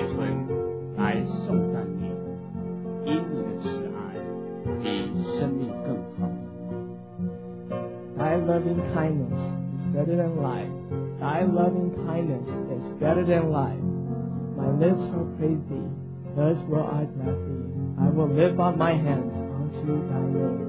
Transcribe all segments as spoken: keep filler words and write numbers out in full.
纯来颂赞你，因你的慈爱比生命更好。 Thy loving kindness is better than life. Thy loving kindness is better than life. My lips will praise thee, thus will I bless thee. I will lift up my hands unto thy name.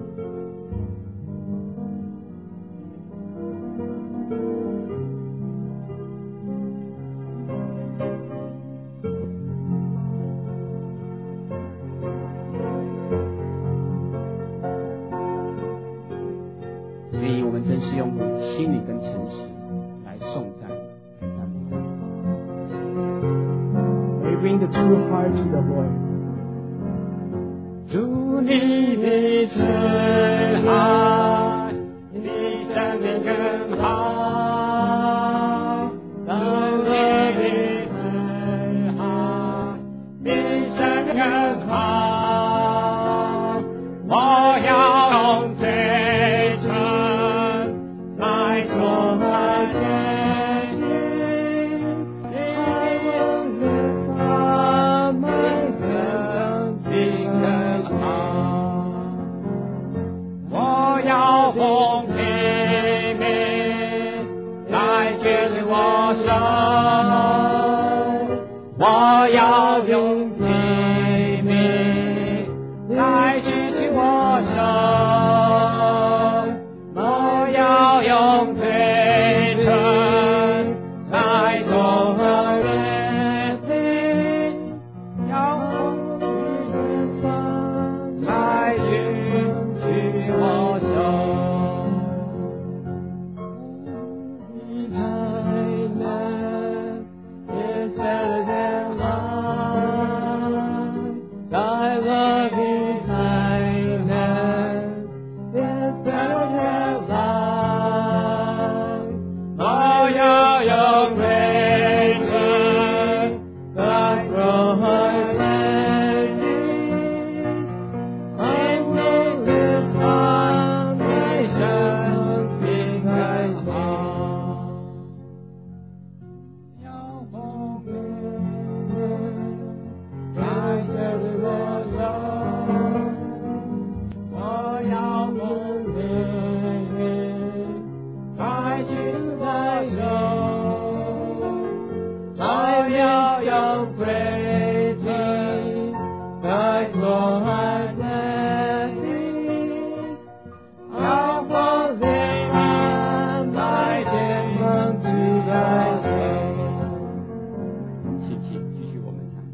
愿意我们真是用心里跟诚实来颂赞来赞美你。 May bring the true heart to the Lord. 主你的慈爱比生命更好，主你的慈爱比生命更好，我要用最诚来颂赞你，因你把my生命更好，我要奉你名来决定我生，我要用你名来举起我生，我要用最诚来颂赞你，要用你名来举起我生。你才能 is better than life. Thy loving kindness is better than life. 我要用最诚来颂赞你，I will lift up my生命更好，要奉你来决定我生，我要奉你来举我生，我要用praise来颂赞你，要奉你来见证主的生。请请继续我们唱。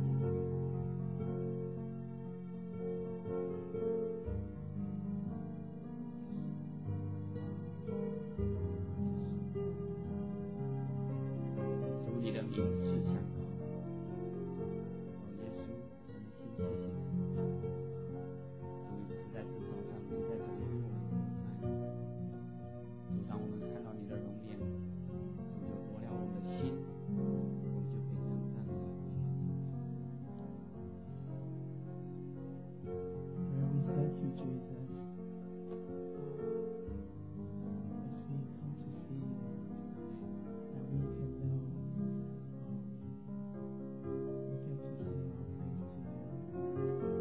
主你的名是香膏，耶稣，我们心谢谢你。主你是在石头上，你在这里为我们同在。主，当我们看到你的容颜，主就夺了我们的心，我们就可以这样赞美你。 Lord, we thank you, Jesus, as we come to see you, that we can know, um, we get to sing our praise to you.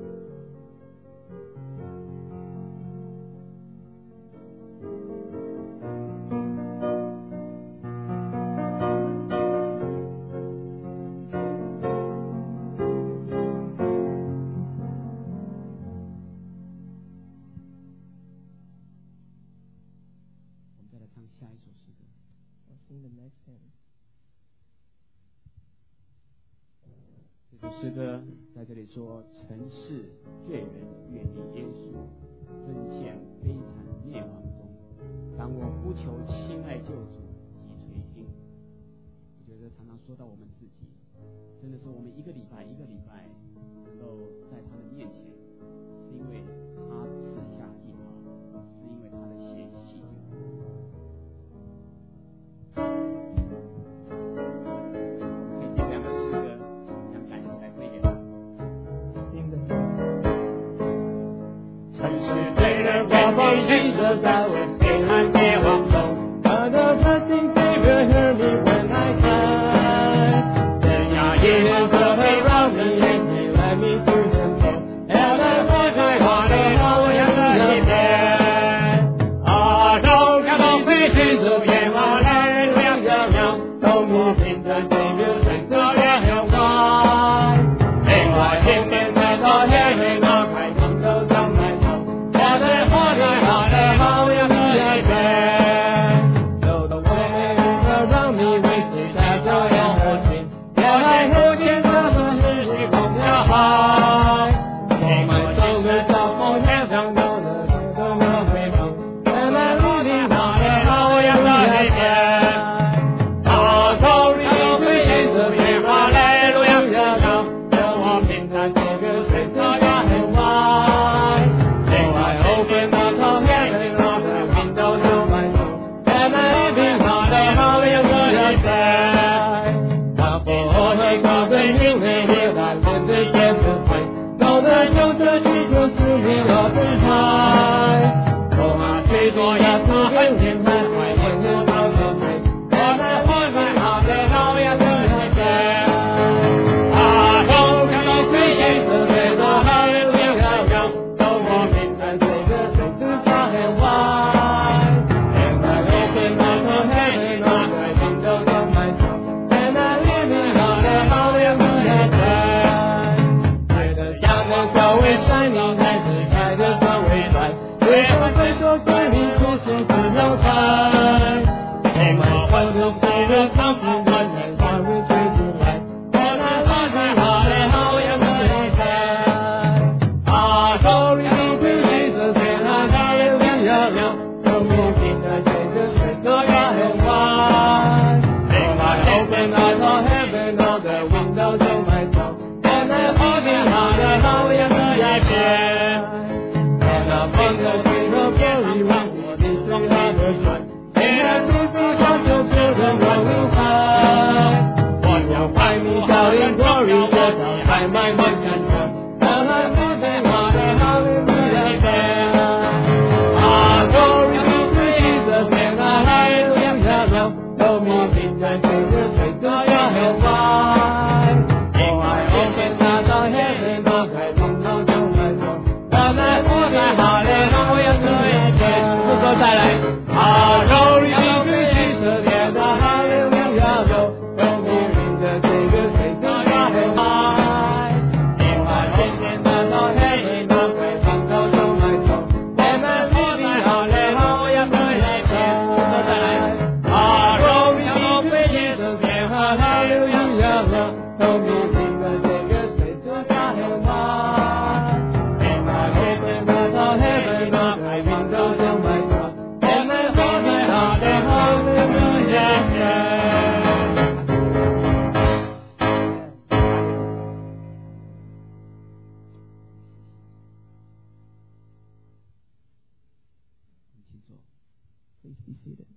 We'll sing the next hymn. 这首诗歌在这里说：尘世罪人远离耶稣，真陷悲惨灭亡中。当我呼求亲爱救主，即垂听。我觉得常常说到我们自己，真的是我们一个礼拜一个礼拜能够在他的面前，是因为他赐下一刀，是因为他的血洗净。Jesus, I was in my day walk home. But the blessing Savior heard me when I cried. Then your ears were 到就埋葬。原来我们好的好样的一片，原来风的最后可以让我的双他的船，原来你不想就只能往路翻。我要怀你笑脸 glory 这道太满的山上，原来我们好的好样的一片。啊 glory to Jesus and hallelujah，有你平在这个水多要很快。我爱我们达到 heaven， 打开门口就来走。原来我在哈利路亚这一天，不说再来。啊 glory to Jesus and hallelujah，有你平在这个水多要很快。我爱我们达到 heaven， 打开门口就来走。原来我在哈利路亚这一天，不说再来。啊 glory to Jesus and hallelujah，有你平在这个水多要很快。我爱我们达到 heaven， 打开门口就来走。原来我在哈利路亚。Please be seated.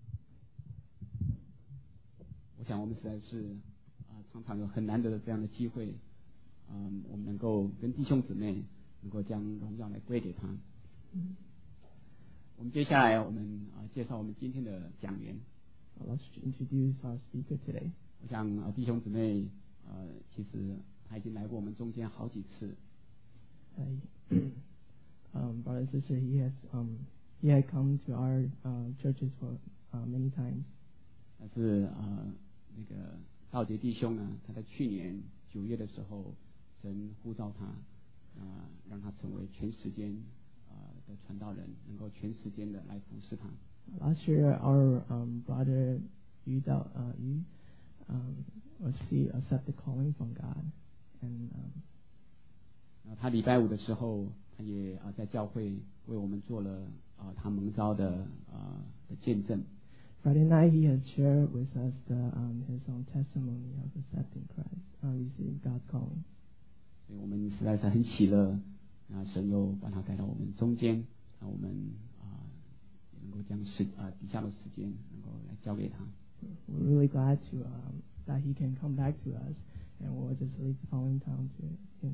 我想我们实在是啊、呃，常常有很难得的这样的机会，嗯、我们能够跟弟兄姊妹能够将荣耀来归给他。 嗯我们接下来我们啊、呃、介绍我们今天的讲员。 Let's introduce our speaker today. 我想啊、呃、弟兄姊妹呃其实他已经来过我们中间好几次。 Uh, um, brother and sister, he has um he had come to our uh, churches for uh, many times. 但是呃那个道杰弟兄呢，他在去年九月的时候，神呼召他，啊、呃，让他成为全时间呃的传道人，能够全时间的来服侍他。 Last year, our um, brother Yu Dao, uh, Yu um, was he accepted calling from God, and um, 然后他礼拜五的时候，他也啊、呃、在教会为我们做了啊、呃、他蒙召的啊、呃、的见证。 Friday night, he has shared with us the, um, his own testimony of accepting Christ, uh, receiving God's calling. 所以我们实在是很喜乐，那神又把他带到我们中间，那我们啊、呃、也能够将时啊、呃、底下的时间能够来交给他。 We're really glad to um, that he can come back to us, and we'll just leave the following time to him.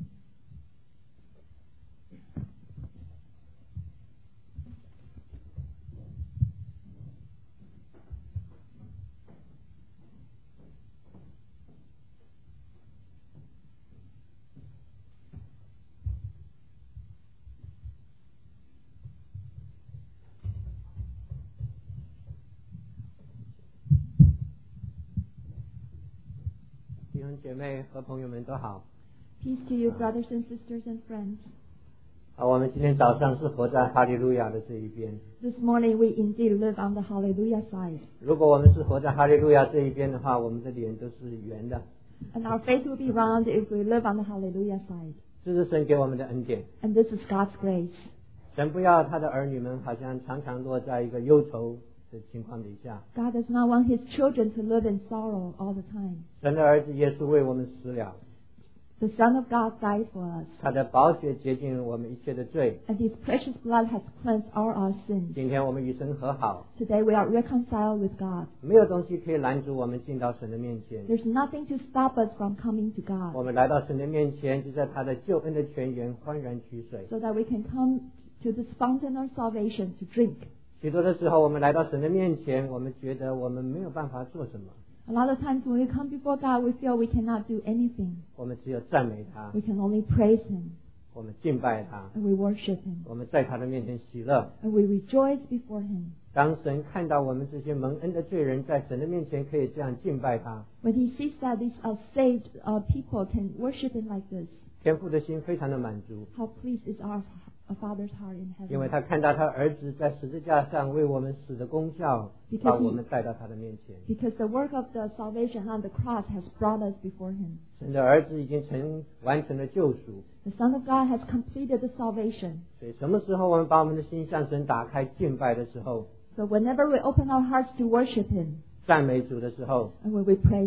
弟兄姐妹和朋友们都好。 Peace to you, brothers and sisters and friends. 啊，我们今天早上是活在哈利路亚的这一边。 This morning we indeed live on the Hallelujah side. 如果我们是活在哈利路亚这一边的话，我们的脸都是圆的。 And our face will be round if we live on the Hallelujah side. 这是神给我们的恩典。 And this is God's grace. 神不要他的儿女们好像常常落在一个忧愁的情况底下。 God does not want His children to live in sorrow all the time. 神的儿子耶稣为我们死了， The Son of God died for us. 他的宝血洁净我们一切的罪。 And His precious blood has cleansed all our sins. 今天我们与神和好， Today we are reconciled with God. 没有东西可以拦阻我们进到神的面前。 There's nothing to stop us from coming to 我 God. 们来到神的面前，就在他的救恩的泉源欢然取水。 So that we can come to this fountain of salvation to drink. 许多的时候，我们来到神的面前，我们觉得我们没有办法做什么， A lot of times when we come before God, we feel we cannot do anything. 我们只有赞美他， We can only praise Him 我们敬拜他， and we worship Him 我们在他的面前喜乐。 and we rejoice before Him. 当神看到我们这些蒙恩的罪人在神的面前可以这样敬拜他， When He sees that these uh, saved uh, people can worship Him like this, 天父的心非常的满足， how pleased is our, our Father's heart in 因为 heaven. 他看到他儿子在十字架上为我们死的功效， Because 把 he- 我们带到他的面前。 Because the work of the salvation on the cross has brought us before Him. 神的儿子已经成完成了救赎， The Son of God has completed the salvation. 所以什么时候我们把我们的心向神打开敬拜的时候， So whenever we open our hearts to worship Him 赞美主的时候， and when we praise Him,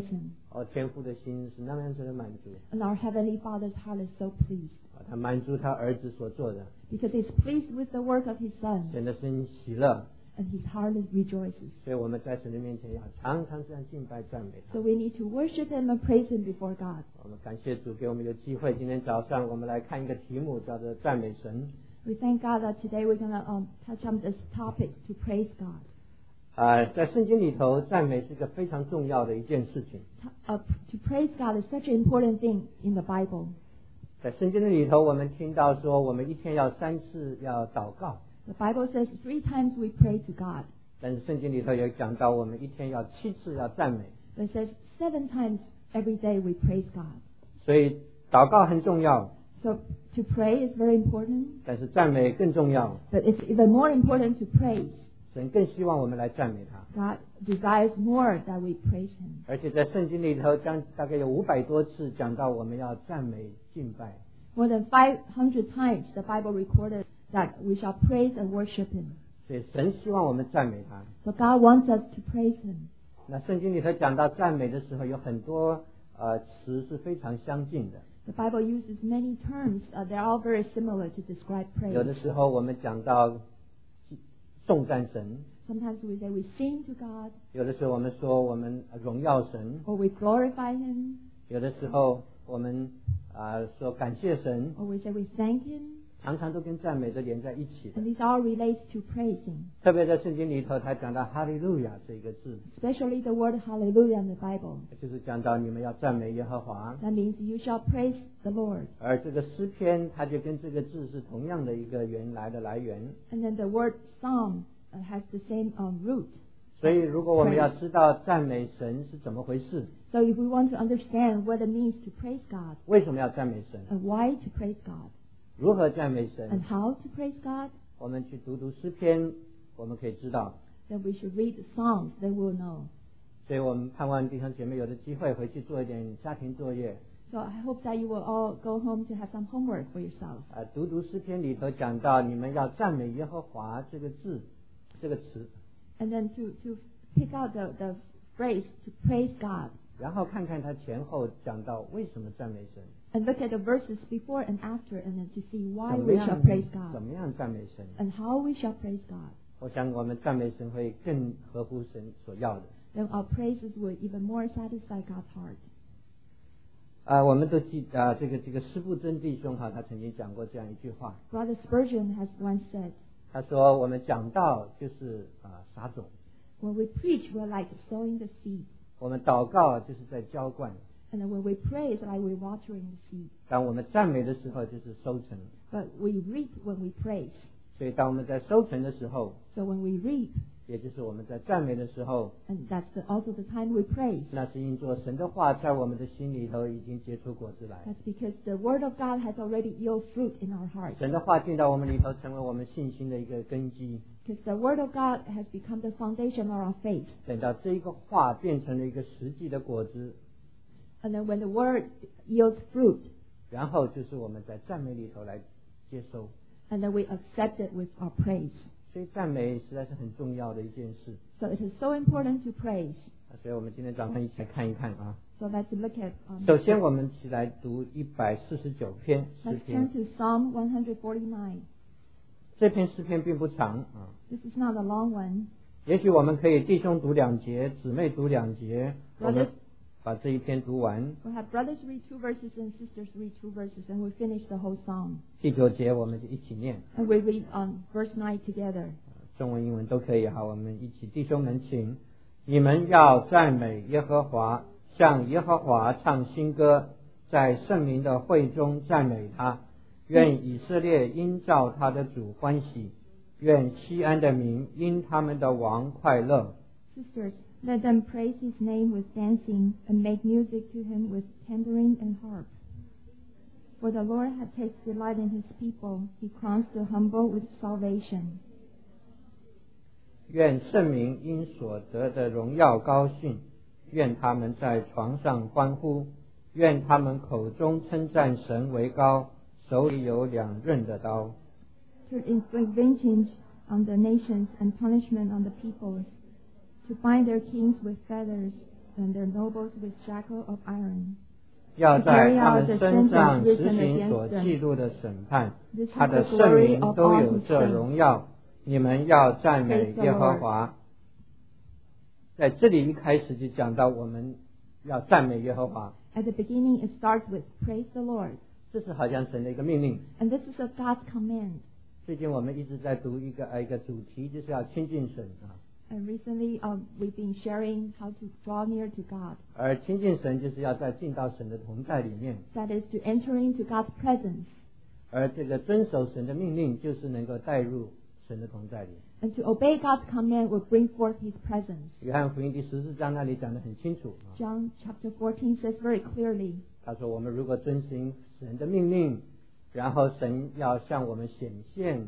哦，天父的心是那么样子的满足， And our Heavenly Father's heart is so pleased 啊，他满足他儿子所做的， because He's pleased with the work of His Son, 神的心喜乐。 and His heart rejoices. 所以我们在神的面前要常常这样敬拜赞美他。 So we need to worship Him and praise Him before God. 我们感谢主给我们有机会，今天早上我们来看一个题目，叫做赞美神。 We thank God that today we're going to um, touch on this topic to praise God. 啊、在圣经里头，赞美是一个非常重要的一件事情。 Uh, to praise God is such an important thing in the Bible. 在圣经的里头，我们听到说，我们一天要三次要祷告， The Bible says three times we pray to God. 但是圣经里头有讲到，我们一天要七次要赞美。 But it says seven times every day we praise God. 所以祷告很重要， So to pray is very important, 但是赞美更重要。 but it's even more important to praise. 神更希望我们来赞美他， God desires more that we praise Him. 而且在圣经里头将大概有五百多次讲到我们要赞美敬拜。 More than five hundred times the Bible recorded that we shall praise and worship Him. 所以神希望我们赞美他。 So God wants us to praise Him. 那圣经里头讲到赞美的时候，有很多呃词是非常相近的。 The Bible uses many terms. Uh, they're all very similar to describe 有的 praise. 时候我们讲到颂赞神， Sometimes we say we sing to God, 有的时候我们说我们荣耀神， or we glorify Him, 有的时候我们啊、呃说感谢神， or we say we thank Him. 常常都跟赞美都连在一起的。 And these all relate to praising. 特别在圣经里头，他讲到哈利路亚这个字， Especially the word hallelujah in the Bible. 就是讲到你们要赞美耶和华。 That means you shall praise the Lord. 而这个诗篇，它就跟这个字是同样的一个原来的来源。 And then the word psalm uh, has the same um, root. 所以，如果我们要知道赞美神是怎么回事， So if we want to understand what it means to praise God 为什么要赞美神， and why to praise God 如何赞美神， and how to praise God, 我们去读读诗篇，我们可以知道。 then we should read the Psalms, then we'll know. 所以我们盼望弟兄姐妹有的机会回去做一点家庭作业。 So I hope that you will all go home to have some homework for yourself. 啊，读读诗篇里头讲到你们要赞美耶和华这个字，这个词， And then to, to pick out the, the phrase to praise God. 然后看看他前后讲到为什么赞美神， And look at the verses before and after, and then to see why 怎么 we 样 shall praise 怎 God 么样赞美神。 and how we shall praise God. 我想我们赞美神会更合乎神所要的。 Then our praises will even more satisfy God's heart. 啊，我们都记啊，这个这个施布真弟兄哈，他曾经讲过这样一句话， Brother Spurgeon has once said, 他说我们讲道就是啊撒种， when we preach, we're like sowing the seed. 我们祷告就是在浇灌， And then when we pray, it's like we're watering the seed. 当我们赞美的时候就是收成。 But we reap when we praise. 所以当我们在收成的时候， So when we reap, 也就是我们在赞美的时候， and that's the, also the time we praise. 那是因着神的话在我们的心里头已经结出果子来。 That's because the Word of God has already yield fruit in our hearts. 神的话进到我们里头，成为我们信心的一个根基。 Because the Word of God has become the foundation of our faith. 等到这一个话变成了一个实际的果子， And then when the Word yields fruit, 然后就是我们在赞美里头来接收。 and then we accept it with our praise. 所以赞美实在是很重要的一件事。 So it is so important to praise. 所以我们今天早上一起来看一看啊。 So let's look at. Um, 首先，我们一起来读一百四十九篇诗 let's 篇 turn。to Psalm one forty-nine. 这篇诗篇并不长啊， This is not a long one. 也许我们可以弟兄读两节，姊妹读两节，我 Brothers, 们把这一篇读完。 we'll have brothers read two verses and sisters read two verses, and we finish the whole psalm. 第九节我们就一起念， And we read um, verse nine together. 中文、英文都可以哈。我们一起，弟兄们请，你们要赞美耶和华，向耶和华唱新歌，在圣明的会中赞美他。愿以色列因照他的主欢喜，愿西安的民因他们的王快乐。 Sisters, let them praise his name with dancing and make music to him with tambourine and harp. For the Lord hath taken delight in his people. He crowns the humble with salvation. 愿圣民因所得的荣耀高兴，愿他们在床上欢呼，愿他们口中称赞神为高，手里有两刃的刀。 To inflict vengeance on the nations and punishment on the peoples. To bind their kings with fetters and their nobles with shackle of iron. 要在他们身上实行所记录的审判，他的圣名都有这荣耀。你们要赞美耶和华。在这里一开始就讲到我们要赞美耶和华。 At the beginning, it starts with praise the Lord. 这是好像神的一个命令。 And this is a God's command. 最近我们一直在读一个呃一个主题，就是要亲近神啊。 And recently, um, we've been sharing how to draw near to God. 而亲近神就是要在进到神的同在里面。 That is to enter into God's presence. 而这个遵守神的命令，就是能够带入神的同在里。 And to obey God's command will bring forth His presence. 约翰福音第十四章那里讲得很清楚。 John chapter fourteen says very clearly. 他说，我们如果遵行神的命令，然后神要向我们显现。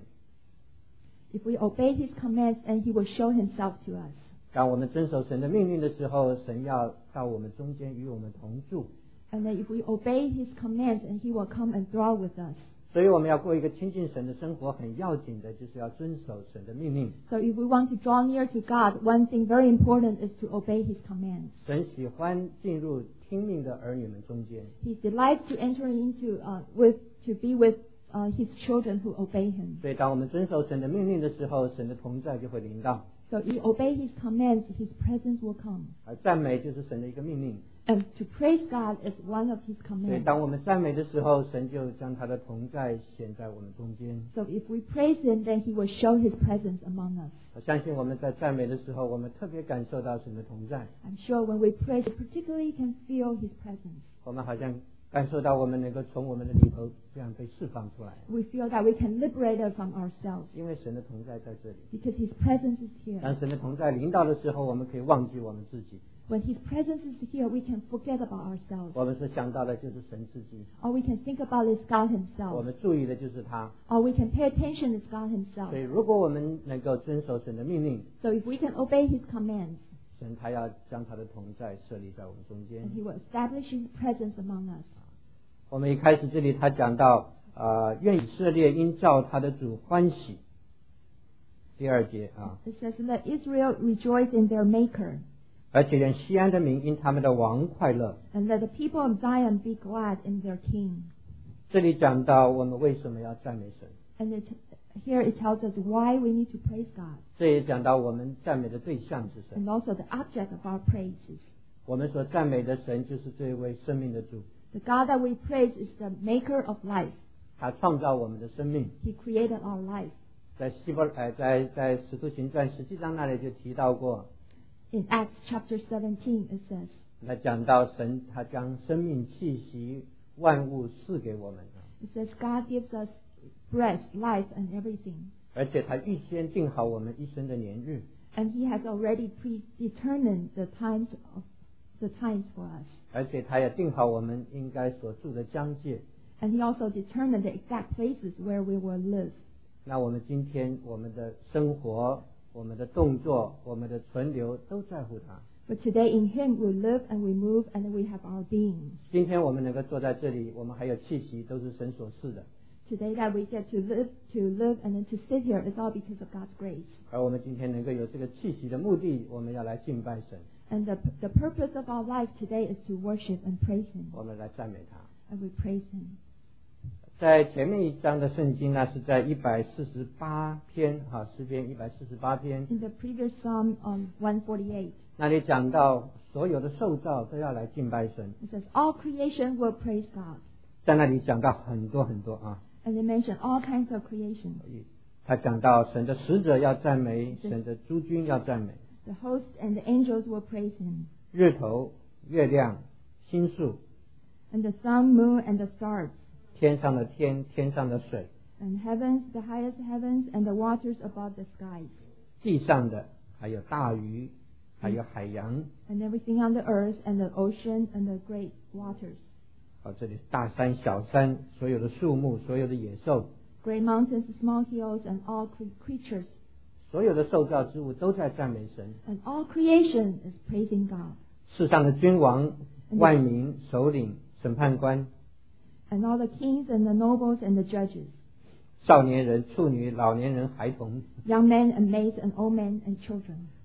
If we obey His commands, and He will show Himself to us. 当我们遵守神的命令的时候，神要到我们中间与我们同住。 And then if we obey His commands, and He will come and dwell with us. 所以我们要过一个亲近神的生活，很要紧的就是要遵守神的命令。 So if we want to draw near to God, one thing very important is to obey His commands. 神喜欢进入听命的儿女们中间。 He delights to enter into uh, with to be with uh, His children who obey Him. 所以当我们遵守神的命令的时候，神的同在就会临到。 So if we obey His commands, His presence will come. 而赞美就是神的一个命令。 And to praise God is one of His 所以 commands. 当我们赞美的时候，神就将他的同在显在我们中间。 So if we praise Him, then He will show His presence among us. 我相信我们在赞美的时候，我们特别感受到神的同在。 I'm sure when we praise, we particularly can feel His presence. 我们好像感受到我们能够从我们的里头这样被释放出来。 We feel that we can liberate us from ourselves 因为神的同在在这里。 because His presence is here. 当神的同在临到的时候，我们可以忘记我们自己。 When His presence is here, we can forget about ourselves. 我们所想到的就是神自己， All we can think about is God 我 Himself. 们注意的就是他。 All we can pay attention is God 所 Himself. 以，如果我们能够遵守神的命令， So if we can obey His commands, 神他要将他的同在设立在我们中间 and。He will establish His presence among us. 我们一开始这里他讲到，呃，愿以色列因照他的主欢喜。第二节啊， It says, "Let Israel rejoice in their Maker, 而且愿西安的民因他们的王快乐。 and let the people of Zion be glad in their King." 这里讲到我们为什么要赞美神， And it, here it tells us why we need to praise God, 这也讲到我们赞美的对象是神。 and also the object of our praises. 我们所赞美的神就是这一位生命的主， The God that we praise is the Maker of life. 他创造我们的生命。 He created our life. 在希伯呃在在使徒行传十七章那里就提到过， In Acts chapter seventeen, it says, 他讲到神他将生命气息万物赐给我们， it says God gives us breath, life, and everything. 而且他预先定好我们一生的年日， And He has already predetermined the times of the times for us. 而且他也定好我们应该所住的疆界。 And He also determined the exact places where we will live. 那我们今天我们的生活、我们的动作、我们的存留都在乎他。 But today in Him we live and we move and we have our being. 今天我们能够坐在这里，我们还有气息，都是神所赐的。 Today that we get to live, to live and then to sit here is all because of God's grace. 而我们今天能够有这个气息的目的，我们要来敬拜神， And the, the purpose of our life today is to worship and praise Him. 我们来赞美他。 And we praise Him. 在前面一章的圣经呢，是在一百四十八篇哈诗篇一百四十八篇 In the previous Psalm um, one forty-eight, 那里讲到所有的受造都要来敬拜神， it says, all creation will praise God. 在那里讲到很多很多啊， And they mention all kinds of creation. 他讲到神的使者要赞美，神的诸君要赞美， The hosts and the angels will praise Him. 日头、月亮、星宿， And the sun, moon, and the stars. 天上的天，天上的水， And heavens, the highest heavens, and the waters above the skies. 地上的还有大鱼，还有海洋。 And everything on the earth, and the ocean, and the great waters. 好，这里是大山、小山，所有的树木，所有的野兽， Great mountains, small hills, and all cre- creatures. 所有的受造之物都在赞美神。 And all creation is praising God. 世上的君王、万民、首领、审判官、 And all the kings, and the nobles, and the judges. 少年人、处女、老年人、孩童， Young men, and maids, and old men, and children.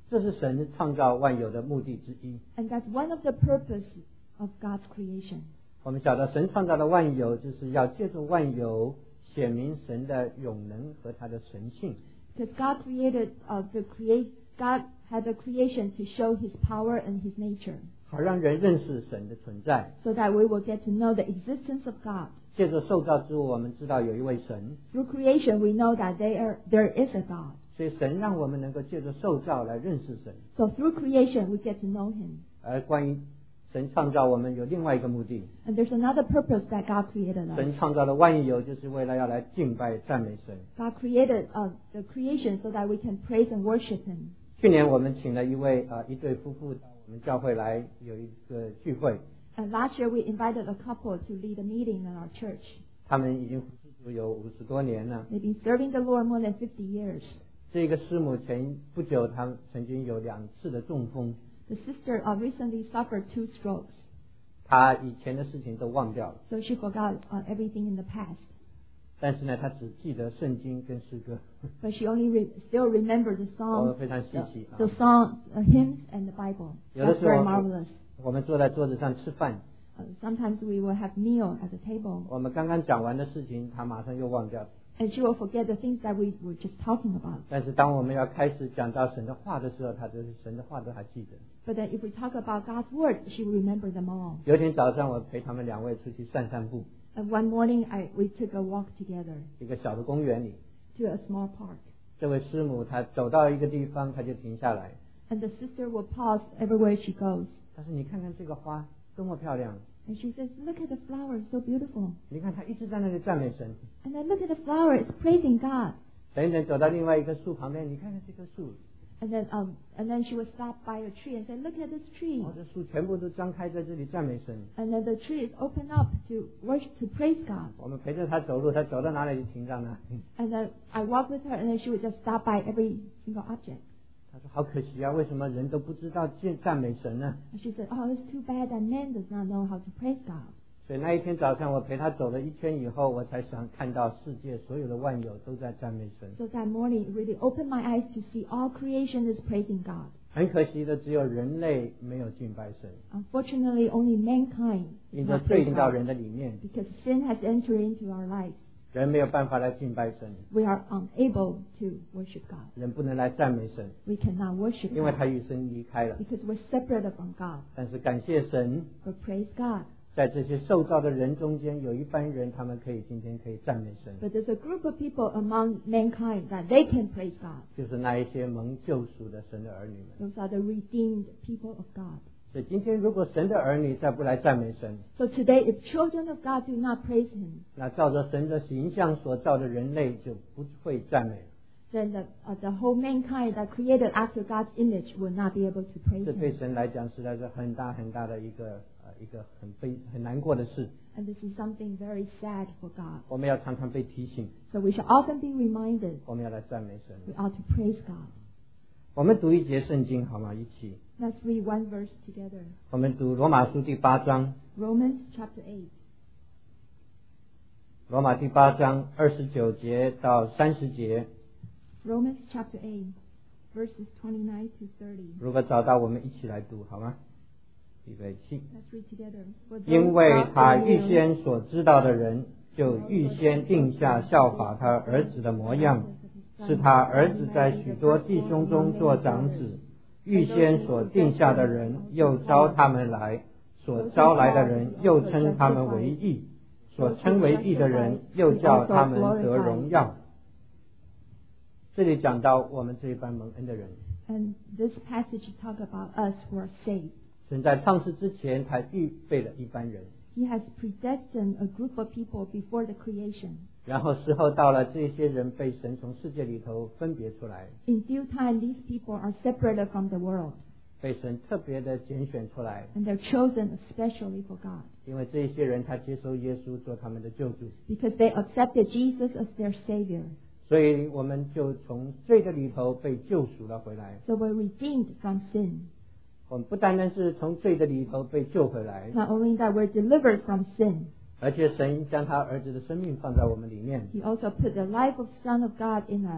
这是神创造万有的目的之一。 And that's one of the purposes of God's creation. 我们晓得神创造的万有，就是要借助万有显明神的永能和他的神性。 Because God created uh, the create, God had the creation to show His power and His nature, 好让人认识神的存在。 so that we will get to know the existence of God. 借着受造之物，我们知道有一位神， Through creation, we know that there there is a God. 所以神让我们能够借着受造来认识神。 So through creation, we get to know Him. 而关于神创造我们有另外一个目的， And there's another purpose that God created us. 神创造的万有就是为了要来敬拜赞美神。 God created uh, the creation so that we can praise and worship Him. 去年我们请了一位啊、呃、一对夫妇到我们教会来有一个聚会， And last year, we invited a couple to lead a meeting in our church. 他们已经服侍主有五十多年了。 They've been serving the Lord more than fifty years. 这个师母前不久，他曾经有两次的中风， The sister uh, recently suffered two strokes, 她以前的事情都忘掉了， so she forgot uh, everything in the past. 但是呢，她只记得圣经跟诗歌， But she only re- still remembered the 我 songs, 非常稀 the, 奇啊 the。song, uh, hymns, and the Bible. 有的 That's 时候 very marvelous. 我们坐在桌子上吃饭， Uh, sometimes we will have meal at the table, 我们刚刚讲完的事情，她马上又忘掉了。 and she will forget the things that we were just talking about. 但是当我们要开始讲到神的话的时候，她就是神的话都还记得。 But then if we talk about God's word, she will remember them all. 有一天早上，我陪他们两位出去散散步， And one morning, I, we took a walk together 一个小的公园里。 to a small park. 这位师母她走到一个地方，她就停下来， And the sister will pause everywhere she goes. 她说：“你看看这个花多么漂亮！ And she says, look at the flower, it's so beautiful. 你看她一直在那里赞美神。 And then look at the flower, it's praising God. 等一等，走到另外一棵树旁边，你看看这棵树， And then, um, and then she would stop by a tree and say, look at this tree. 哦，这树全部都张开在这里赞美神。 And then the tree is open up to worship, to praise God. 我们陪着她走路，她走到哪里就停到哪里。 And then I walk with her, and then she would just stop by every single object. 她说：好可惜啊，为什么人都不知道赞赞美神呢？ And she said, oh, it's too bad that man does not know how to praise God. 所以那一天早上，我陪她走了一圈以后，我才想看到世界所有的万有都在赞美神。 So that morning, it really opened my eyes to see all creation is praising God. 很可惜的，只有人类没有敬拜神， Unfortunately, only mankind 因 is 着 not 罪 praising 进到 God. 人的里面， Because sin has entered into our lives. 人没有办法来敬拜神， We are unable to worship God. 人不能来赞美神， We cannot worship 因为 God 他与神离开了。 because we're separated from God. 但是感谢神， But praise God. 在这些受造的人中间，有一班人，他们可以今天可以赞美神， But there's a group of people among mankind that they can praise God. 就是那一些蒙救赎的神的儿女们。 Those are the redeemed people of God. 所以今天如果神的儿女再不来赞美神， So today, if children of God do not praise Him, 那照着神的形象所造的人类就不会赞美了。 then the, uh, the whole mankind that created after God's image will not be able to praise 这对 Him. 神来讲实在是很大很大的一个呃一个很悲很难过的事。 And this is something very sad for God. 我们要常常被提醒， So we shall often be reminded 我们要来赞美神。 we ought to praise God. 我们读一节圣经好吗？一起， Let's read one verse together. 我们读罗马书第八章， Romans chapter eight. 罗马第八章二十九节到三十节。 Romans chapter eight, verses twenty-nine to thirty. 如果找到，我们一起来读好吗？预备起。 Let's read together. For those 因为 God 他 foreknew- 预先所知道的人，就预先定下效法他儿子的模样，是他儿子在许多弟兄中做长子。预先所定下的人，又招他们来；所招来的人，又称他们为义；所称为义的人，又叫他们得荣耀。这里讲到我们这一班蒙恩的人， And this passage talk about us who are saved. 神在创世之前，他预备了一班人， He has predestined a group of people before the creation. 然后时候到了，这些人被神从世界里头分别出来， In due time, these people are separated from the world, 被神特别的拣选出来， and they're chosen especially for God 因为这些人他接受耶稣做他们的救主， because they accepted Jesus as their Savior. 所以我们就从罪的里头被救赎了回来。 So we're redeemed from sin. 我们不单单是从罪的里头被救回来， Not only that, we're delivered from sin. 而且神将他儿子的生命放在我们里面， He also put the life of Son of God in us.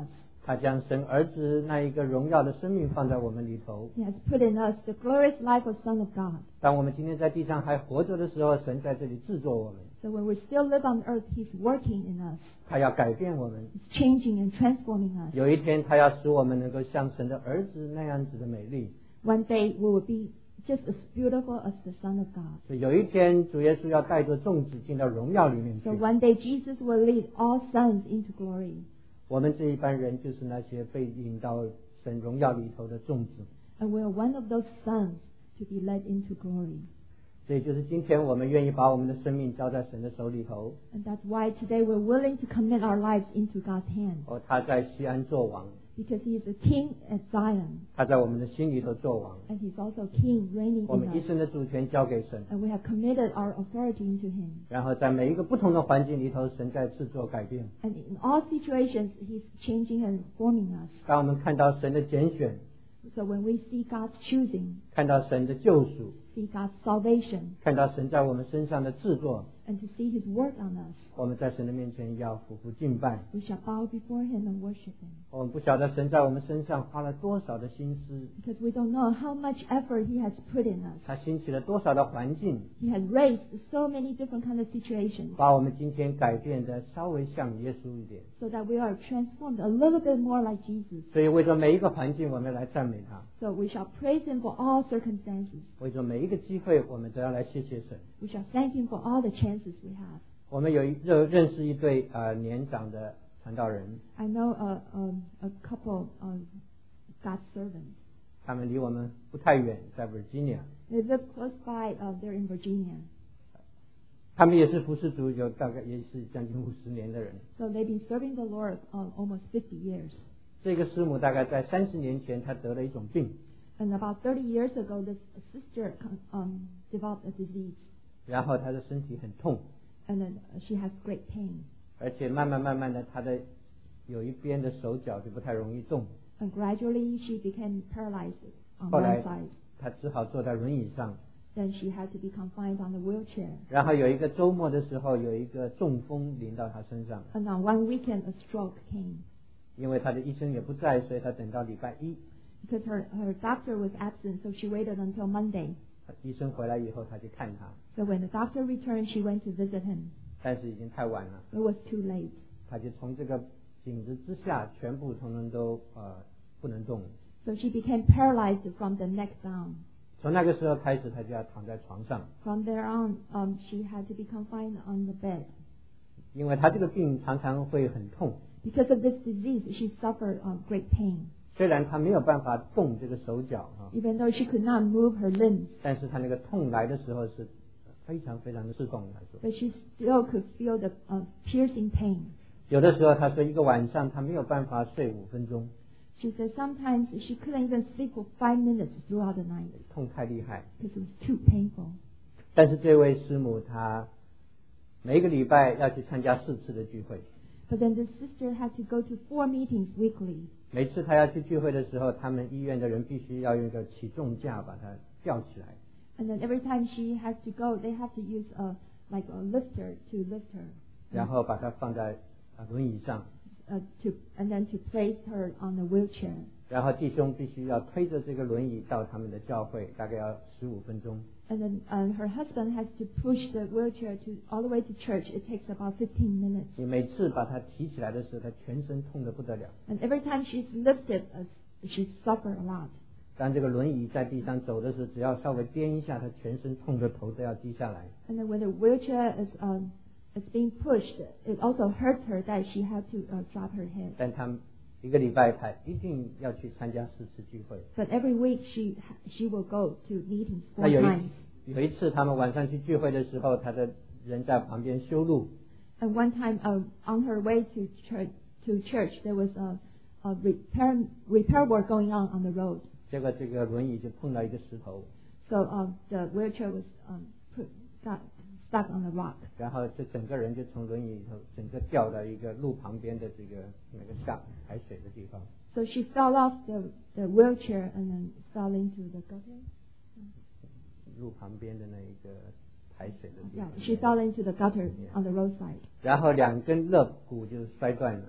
他将神儿子那一个荣耀的生命放在我们里头。 He has put in us the glorious life of Son of God. 当我们今天在地上还活着的时候，神在这里制作我们， So when we still live on earth, He's working in us. 他要改变我们。 He's changing and transforming us. 有一天，他要使我们能够像神的儿子那样子的美丽。 One day we will be just as beautiful as the Son of God. 所以有一天，主耶稣要带着众子进到荣耀里面去 So。one day Jesus will lead all sons into glory. 我们这一班人就是那些被引到神荣耀里头的众子。 And we are one of those sons to be led into glory. 所以就是今天我们愿意把我们的生命交在神的手里头。 And that's why today we're willing to commit our lives into God's hands. 哦，他在西安作王， Because He is a king at Zion. 他在我们的心里头作王。 And He's also king reigning 我 in 们一 us. 生的主权交给神， And we have committed our authority into Him. 然后在每一个不同的环境里头，神在制作改变。 And in all situations, He's changing and forming us. 当我们看到神的拣选， So when we see God's choosing, 看到神的救赎， see God's salvation, 看到神在我们身上的制作， and to see His work on us, 我们在神的面前要俯伏敬拜。 we shall bow before Him and worship Him. 我们不晓得神在我们身上花了多少的心思， Because we don't know how much effort He has put in us. 他兴起了多少的环境， He has raised so many different kind of situations 把我们今天改变的稍微像耶稣一点。 so that we are transformed a little bit more like Jesus. 所以为着每一个环境，我们来赞美他； So we shall praise Him for all circumstances. 为着每一个机会，我们都要来谢谢神。 We shall thank Him for all the chances we have. 我们有一认认识一对呃年长的传道人， I know a, a, a couple of God's servants. 他们离我们不太远，在 Virginia。 They live close by. Uh, they're in Virginia. 他们也是服侍主，有大概也是将近五十年的人。 So they've been serving the Lord uh, almost fifty years. 这个师母大概在三十年前，她得了一种病， And about thirty years ago, this sister um, developed a disease. 然后她的身体很痛， And then she has great pain. 而且慢慢慢慢的，她的有一边的手脚就不太容易动。 And gradually she became paralyzed on 后 one 来 side. 她只好坐在轮椅上。 Then she had to be confined on the wheelchair. 然后有一个周末的时候，有一个中风临到她身上， And on one weekend, a stroke came. 因为她的医生也不在，所以她等到礼拜一， Because her, her doctor was absent, so she waited until Monday. 医生回来以后，她去看她， So when the doctor returned, she went to visit him. 但是已经太晚了， It was too late. 她就从这个颈子之下全部通通都呃不能动。 So she became paralyzed from the neck down. 从那个时候开始，她就要躺在床上， From there on, um, she had to be confined on the bed. 因为她这个病常常会很痛。 Because of this disease, she suffered uh, great pain. 虽然她没有办法动这个手脚啊， Even though she could not move her limbs, 但是她那个痛来的时候是非常非常的刺痛来说。 but she still could feel the uh, piercing pain. 有的时候她说一个晚上她没有办法睡五分钟， She said sometimes she couldn't even sleep for five minutes throughout the night 痛太厉害。 because it was too painful. 但是这位师母她每一个礼拜要去参加四次的聚会， But then the sister had to go to four meetings weekly. 每次她要去聚会的时候，他们医院的人必须要用一个起重架把她吊起来， And then every time she has to go, they have to use a like a lifter to lift her, 然后把她放在啊轮椅上， uh, to and then to place her on the wheelchair. 然后弟兄必须要推着这个轮椅到他们的教会，大概要十五分钟。 And then uh, her husband has to push the wheelchair to all the way to church. It takes about fifteen minutes. 你每次把她提起来的时候，她全身痛得不得了。 And every time she's lifted, uh, she suffered a lot. 当这个轮椅在地上走的时候，只要稍微颠一下，她全身痛得头都要低下来。 And then when the wheelchair is um, is being pushed, it also hurts her that she had to uh, drop her head. 但她一个礼拜她一定要去参加四次聚会。 But every week she she will go to meetings 那 four 有 times. 一有一次，他们晚上去聚会的时候，她的人在旁边修路， And one time, uh, on her way to church, to church, there was a, a repair repair work going on on the road. 结果这个轮椅就碰到一个石头， So uh, the wheelchair was um, put, got stuck on the rock. 然后这整个人就从轮椅里头整个掉到一个路旁边的这个那个下排水的地方。 So she fell off the, the wheelchair and then fell into the gutter. 路旁边的那一个排水的地 Yeah, 方。 she fell into the gutter on the roadside. 然后两根肋骨就摔断了，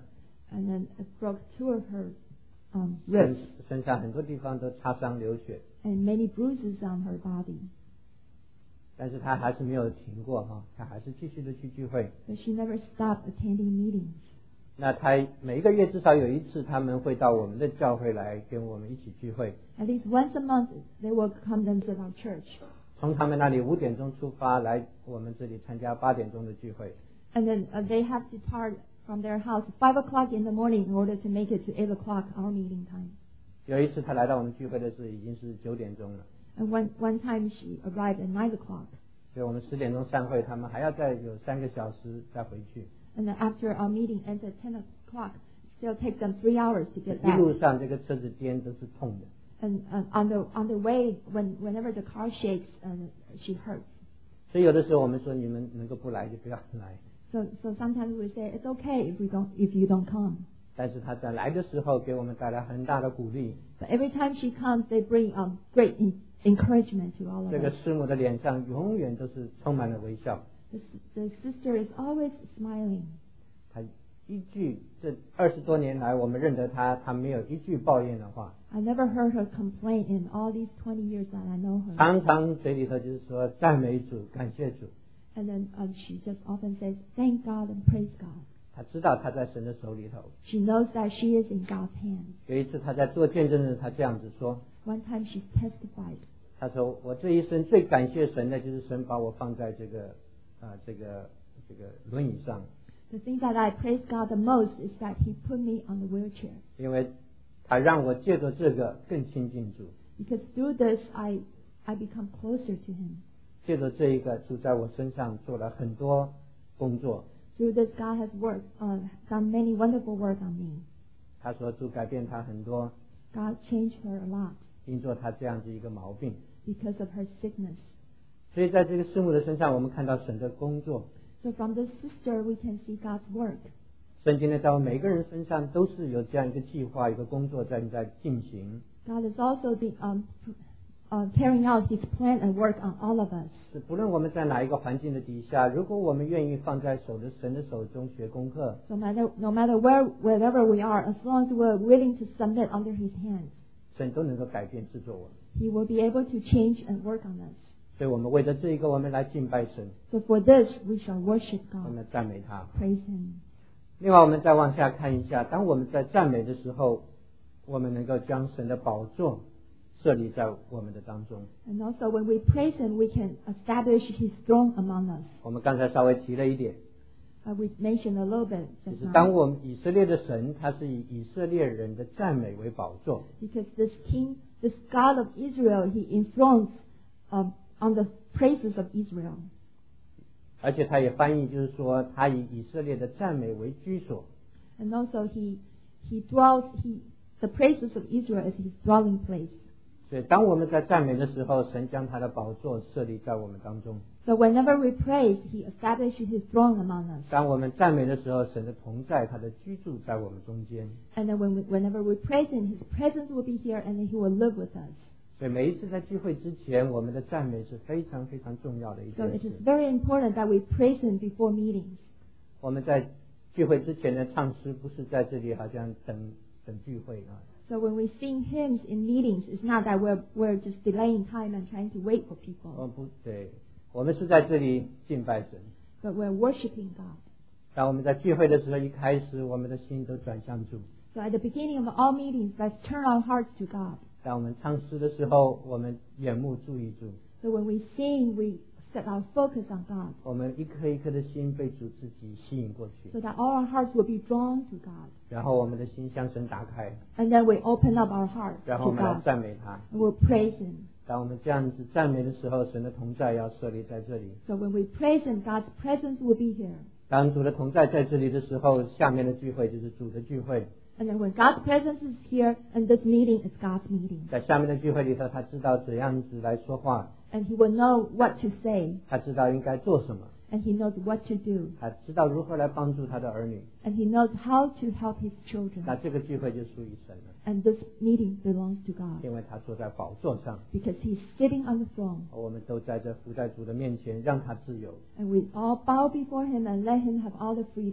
and then it broke two of her um, 身 ribs 身上很多地方都擦伤流血， and many bruises on her body. 但是他还是没有停过哈，他还是继续的去聚会。 But she never stopped attending meetings. 那他每一个月至少有一次，他们会到我们的教会来跟我们一起聚会。 At least once a month, they will come and visit our church. 从他们那里五点钟出发来我们这里参加八点钟的聚会。 And then uh, they have to depart from their house at five o'clock in the morning in order to make it to eight o'clock our meeting time. 有一次他来到我们聚会的时候已经是九点钟了， And one, one time she arrived at nine o'clock. 所以我们十点钟散会，他们还要再有三个小时再回去。 And then after our meeting ends at ten o'clock, it still takes them three hours to get 一 back. 路上这个车子颠都是痛的。 And uh, on the on the way, when whenever the car shakes, uh, she hurts. 所以有的时候我们说你们能够不来就不要来， So so sometimes we say it's okay if we don't if you don't come. 但是他在来的时候给我们带来很大的鼓励。 But every time she comes, they bring um, great in, encouragement to all of 这个 us. 师母的脸上永远都是充满了微笑。 The, s- the sister is always smiling. 他一句这二十多年来我们认得他，他没有一句抱怨的话， I never heard her complain in all these twenty years that I know her. 常常嘴里头就是说赞美主，感谢主。 And then um, she just often says, "Thank God and praise God." 他知道他在神的手里头。 She knows that she is in God's hands. 有一次他在做见证的时候，他这样子说， One time she testified, 他说我这一生最感谢神的就是神把我放在这个啊、这个这个轮椅上， "The thing that I praise God the most is that He put me on the wheelchair, 因为他让我借着这个更亲近主， because through this I I become closer to Him. 借着这一个主在我身上做了很多工作。 Through this God has worked, uh, done many wonderful work on me. 他说主改变他很多， God changed her a lot 因做他这样子一个毛病。 because of her sickness." 所以在这个师母的身上，我们看到神的工作。 So from this sister we can see God's work. 圣经呢，在我们每个人身上都是有这样一个计划、一个工作在在进行。 God is also the, um, pr- uh, carrying out His plan and work on all of us. 是不论我们在哪一个环境的底下，如果我们愿意放在手的神的手中学功课， So matter, no matter where, wherever we are, as long as we're willing to submit under His hands, 神都能够改变制作我们。 He will be able to change and work on us. 所以我们为着这一个，我们来敬拜神， So for this, we shall worship 我 God, 们赞美他。 praise Him. 另外，我们再往下看一下，当我们在赞美的时候，我们能够将神的宝座设立在我们的当中。 And also when we praise Him, we can establish His throne among us. 我们刚才稍微提了一点， Uh, we mentioned a little bit 就 just 是当 now. 我们以色列的神，他是以以色列人的赞美为宝座， Because this King, this God of Israel, He enthrones um, on the praises of Israel. 而且他也翻译就是说，他以以色列的赞美为居所。 And also He He dwells He the praises of Israel is His dwelling place. 所以，当我们在赞美的时候，神将他的宝座设立在我们当中。 So whenever we praise, He establishes His throne among us. 当我们赞美的时候，神的同在，他的居住在我们中间。 And then when we, whenever we praise Him, His presence will be here, and then He will live with us. 所以每一次在聚会之前，我们的赞美是非常非常重要的一 So 件 it 事 is。very important that we praise Him before meetings. 我们在聚会之前的唱诗，不是在这里好像等等聚会啊， So when we sing hymns in meetings, it's not that we're we're just delaying time and trying to wait for 我 people, 们不对，我们是在这里敬拜神。 but we're worshiping God. 当我们在聚会的时候，一开始我们的心都转向主； So at the beginning of all meetings, let's turn our hearts to God. 当我们唱诗的时候，我们眼目注意主， So when we sing, we set our focus on God, 我们一颗一颗的心被主自己吸引过去， so that all our hearts will be drawn to God. 然后我们的心向神打开， And then we open up our hearts 然后我 to 们来 God, 赞美他。 and we'll praise Him. 当我们这样子赞美的时候，神的同在要设立在这里。 So when we praise Him, God's presence will be here. 当主的同在在这里的时候，下面的聚会就是主的聚会。 And then when God's presence is here, and this meeting is God's meeting. 在下面的聚会里头，他知道怎样子来说话， And He will know what to say, 他知道应该做什么， and He knows what to do, 他知道如何来帮助他的儿女。 and He knows how to help His 那 children. 这个聚会就属于神了， And this meeting belongs to God, 因为他坐在宝座上， because He's sitting on the throne. 我们都在这伏在主的面前，让他自由。 And we all bow before Him and let Him have all the freedom.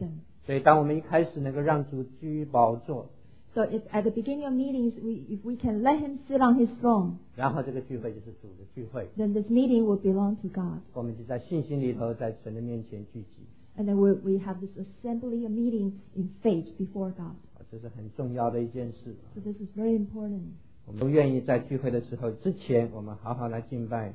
所以当我们一开始能够让主居宝座， So if at the beginning of meetings, we, if we can let him sit on his throne, 然后这个聚会就是主的聚会， then this meeting will belong to God. 我们就在信心里头，在神的面前聚集， And then we, we have this assembly, a meeting in faith before God. 这是很重要的一件事。 So this is very important. 我们都愿意在聚会的时候之前，我们好好来敬拜。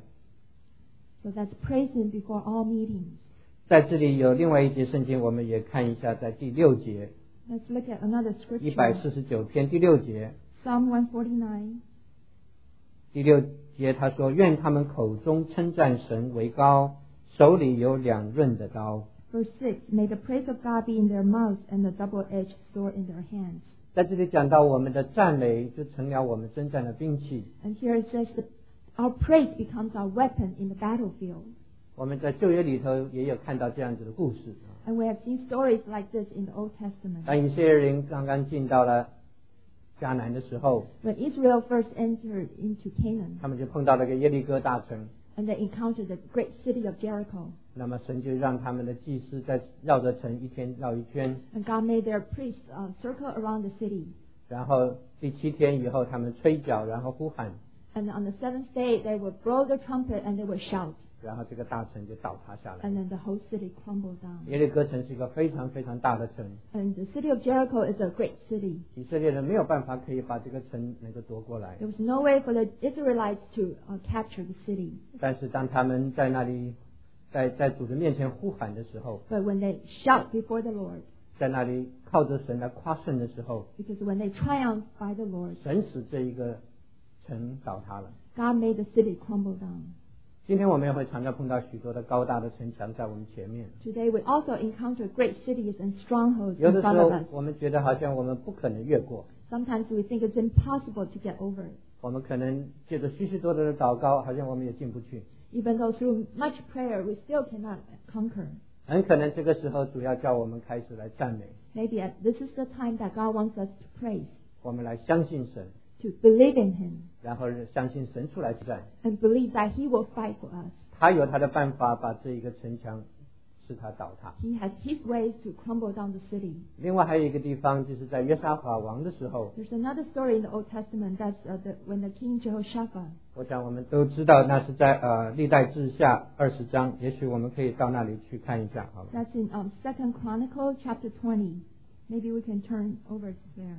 So that's praise him before all meetings. 在这里有另外一节圣经，我们也看一下，在第六节， Let's look at another 一百 scripture. 四十九篇第六节， Psalm one forty-nine. 第六节他说：“愿他们口中称赞神为高，手里有两刃的刀。” Verse six. May the praise of God be in their mouths and the double-edged sword in their hands. 在这里讲到我们的赞美就成了我们征战的兵器。 And here it says that our praise becomes our weapon in the battlefield. 我们在旧约里头也有看到这样子的故事。 And we have seen stories like this in the Old Testament. 当以色列人刚刚进到了迦南的时候， When Israel first entered into Canaan, 他们就碰到了个耶利哥大城。 and they encountered the great city of Jericho. 那么神就让他们的祭司在绕着城一天绕一圈， And God made their priests uh, circle around the city. 然后第七天以后，他们吹角，然后呼喊， And on the seventh day, they would blow the trumpet and they would shout. 然后这个大城就倒塌下来。 And then the whole city crumbled down. 耶利哥城是一个非常非常大的城， And the city of Jericho is a great city. 以色列人没有办法可以把这个城能够夺过来。 There was no way for the Israelites to uh, capture the city. 但是当他们在那里，在在主的面前呼喊的时候， But when they shout before the Lord, 在那里靠着神来夸胜的时候， because when they triumph by the Lord, 神使这一个城倒塌了。 God made the city crumble down. 今天我们也会常常碰到许多的高大的城墙在我们前面， Today we also encounter great cities and strongholds 有 in 的时 front 候 of us. 我们觉得好像我们不可能越过， Sometimes we think it's impossible to get over it. 我们可能借着许许多多的祷告，好像我们也进不去。 Even though through much prayer we still cannot conquer. 很可能这个时候主要叫我们开始来赞美， Maybe at, this is the time that God wants us to praise, 我们来相信神， to believe in Him, 然后相信神出来战， and believe that He will fight for us. 他有他的办法把这一个城墙使它倒塌。 He has His ways to crumble down the city. 另外还有一个地方，就是在约沙法王的时候， There's another story in the Old Testament that's uh, the, when the king Jehoshaphat. 我想我们都知道，那是在呃历代志下二十章，也许我们可以到那里去看一下，好吗？ That's in um, Second Chronicle chapter twenty. Maybe we can turn over there.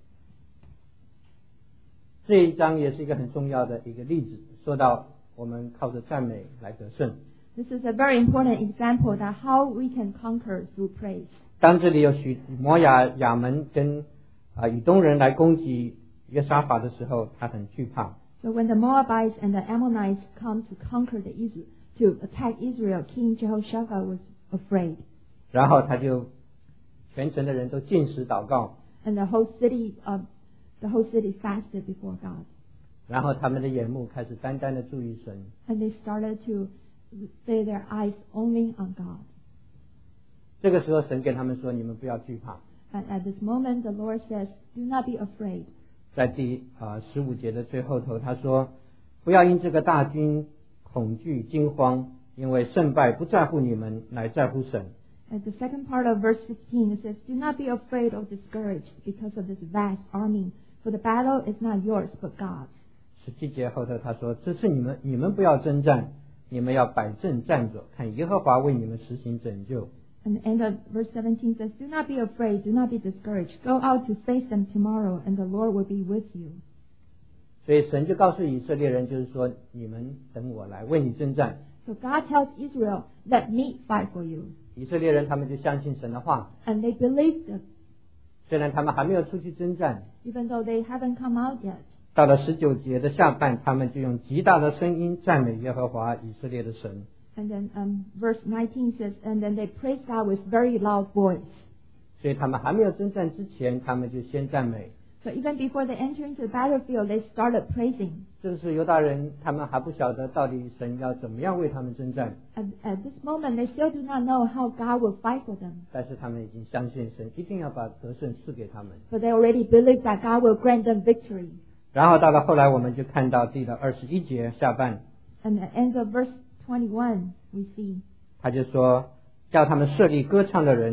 这一章也是一个很重要的一个例子，说到我们靠着赞美来得胜。 This is a very important example that how we can conquer through praise. 当这里有许摩亚亚门跟啊以东人来攻击约沙法的时候，他很惧怕。 So when the Moabites and the Ammonites come to conquer the Israel, to attack Israel, King Jehoshaphat was afraid. 然后他就全城的人都禁食祷告， And the whole city, uh, the whole city fasted before God. 然后他们的眼目开始单单的注意神。 And they started to lay their eyes only on God. 这个时候神跟他们说：“你们不要惧怕。” And at this moment, the Lord says, "Do not be afraid." 在第啊十五节的最后头，他说：“不要因这个大军恐惧惊慌，因为胜败不在乎你们，乃在乎神。” At the second part of verse fifteen, it says, "Do not be afraid or discouraged because of this vast army, for the battle is not yours but God's." 十七节后头他说：“这是你们，你们不要征战，你们要摆正站着，看耶和华为你们实行拯救。” And the end of verse seventeen says, "Do not be afraid, do not be discouraged. Go out to face them tomorrow, and the Lord will be with you." 所以神就告诉以色列人，就是说：“你们等我来为你征战。” So God tells Israel, "Let me fight for you." 以色列人他们就相信神的话， And they believed it, 虽然他们还没有出去征战。 even though they haven't come out yet. 到了十九节的下半，他们就用极大的声音赞美耶和华以色列的神。 And then um, verse nineteen says, "And then they praised God with very loud voice." 所以他们还没有征战之前，他们就先赞美。 So even before they enter into the battlefield, they started praising. 这是犹大人，他们还不晓得到底神要怎么样为他们征战， At, at this moment, they still do not know how God will fight for them. 但是他们已经相信神一定要把得胜赐给他们。 But they already believe that God will grant them victory. 然后到了后来，我们就看到第的二十一节下半， And at the end of verse twenty-one, we see, 他就说，叫他们设立歌唱的人，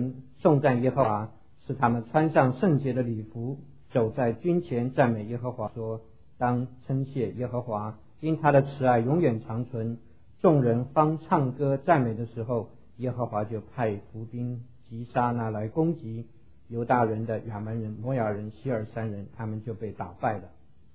颂赞耶和华，使他们穿上圣洁的礼服，走在军前赞美耶和华，说：当称谢耶和华，因他的慈爱永远长存。众人方唱歌赞美的时候，耶和华就派伏兵击杀那来攻击犹大人的亚门人、摩亚人、希尔三人，他们就被打败了。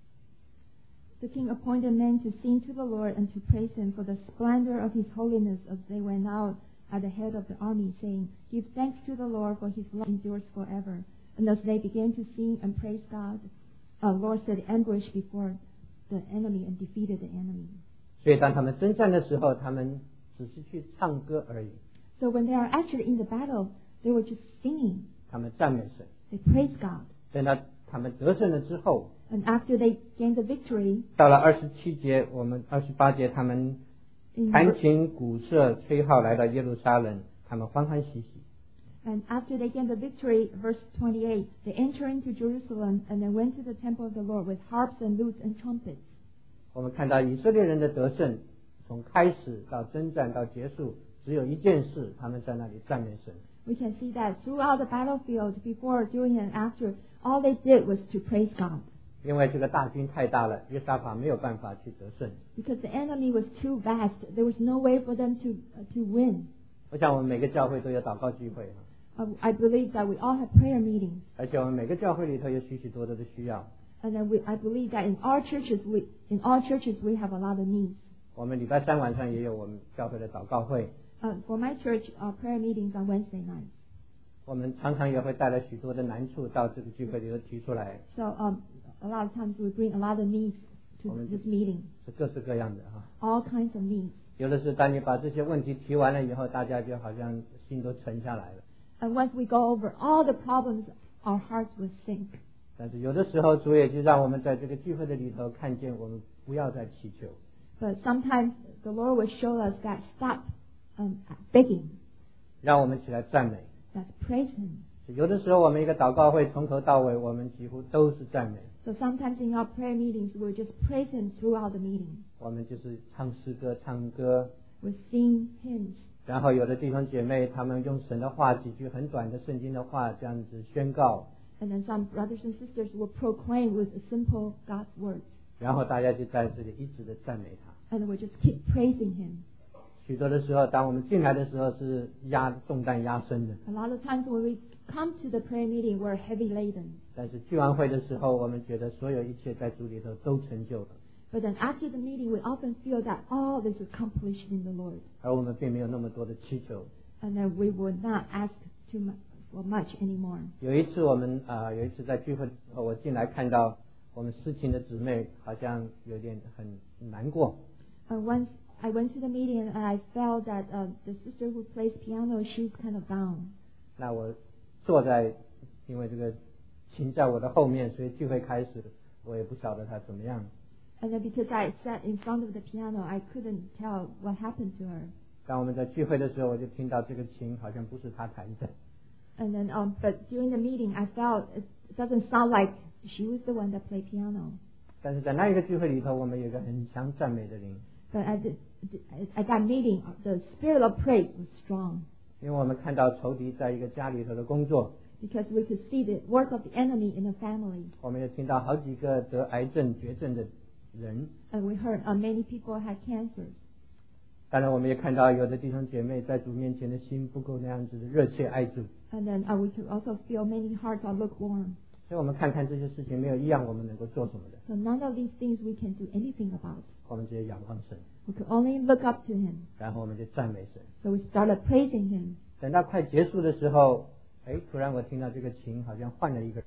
The king appointed men to sing to the Lord and to praise him for the splendor of his holiness as they went out at the head of the army, saying, Give thanks to the Lord, for his love endures forever. And as they began to sing and praise God, the Lord set ambush before the enemy and defeated the enemy. 所以当他们征战的时候，他们只是去唱歌而已。 So when they are actually in the battle, they were just singing. 他们赞美神。 They praise God. 等到他们得胜了之后， And after they gained the victory, 到了二十七节，我们二十八节，他们 in 弹琴、鼓瑟、吹号来到耶路撒冷，他们欢欢喜喜。 And after they gained the victory, verse twenty-eight, they entered into Jerusalem and they went to the temple of the Lord with harps and lutes and trumpets. 我们看到以色列人的得胜，从开始到征战到结束，只有一件事，他们在那里赞美神。 We can see that throughout the battlefield, before, during, and after, all they did was to praise God. 因为这个大军太大了，约沙法没有办法去得胜。 Because the enemy was too vast, there was no way for them to uh, to win. 我想我们每个教会都有祷告聚会， Uh, I believe that we all have prayer meetings, 而且我们每个教会里头有许许多多的需要。 and then we, I believe that in our churches, we in all churches we have a lot of needs. 我们礼拜三晚上也有我们教会的祷告会， Uh, for my church, our prayer meetings on Wednesday nights. 我们常常也会带来许多的难处到这个聚会里头提出来， So um, a lot of times we bring a lot of needs to Amen. this meeting, 是各式各样的哈。 all kinds of needs. 有的是当你把这些问题提完了以后，大家就好像心都沉下来了。 And once we go over all the problems, our hearts will sink. 但是有的时候主也就让我们在这个聚会的里头看见，我们不要再祈求， But sometimes the Lord will show us that stop um, begging, 让我们起来赞美。 let's praise Him. 有的时候我们一个祷告会从头到尾，我们几乎都是赞美， So sometimes in our prayer meetings, we'll just praise Him throughout the meeting. 我们就是唱诗歌、唱歌， We'll sing hymns. 然后有的弟兄姐妹他们用神的话几句很短的圣经的话这样子宣告， And then some brothers and sisters will proclaim with a simple God's words. 然后大家就在这里一直的赞美他。 And we'll just keep praising Him. 许多的时候，当我们进来的时候是压重担压身的， A lot of times when we come to the prayer meeting, we're heavy laden. 但是聚完会的时候，我们觉得所有一切在主里头都成就了， But then after the meeting, we often feel that all this is accomplished in the Lord. 而我们并没有那么多的祈求。 And then we would not ask too much for much anymore. 有一次我们啊、呃有一次在聚会的时候，我进来看到我们思琴的姊妹好像有点很难过， Uh, once I went to the meeting and I felt that uh, the sister who plays piano, she's kind of down. 那我坐在，因为这个琴在我的后面，所以聚会开始，我也不晓得她怎么样。 And then because I sat in front of the piano, I couldn't tell what happened to her. 当我们在聚会的时候，我就听到这个琴好像不是她弹的， And then, um, but during the meeting, I felt it doesn't sound like she was the one that played piano. 但是在那一个聚会里头，我们有一个很强赞美的灵， But at, the, at that meeting, the spirit of praise was strong 因为我们看到仇敌在一个家里头的工作， because we could see the work of the enemy in the family. 我们也听到好几个得癌症绝症的人， And we heard uh, many people had cancers. 当然我们也看到有的弟兄姐妹在主面前的心不够那样子的热切爱主， And then uh, we could also feel many hearts are lukewarm. 所以我们看看这些事情，没有一样我们能够做什么的， So none of these things we can do anything about. 我们直接仰望神， We could only look up to Him. 然后我们就赞美神。 So we started praising Him. 等到快结束的时候，哎，突然我听到这个琴好像换了一个人，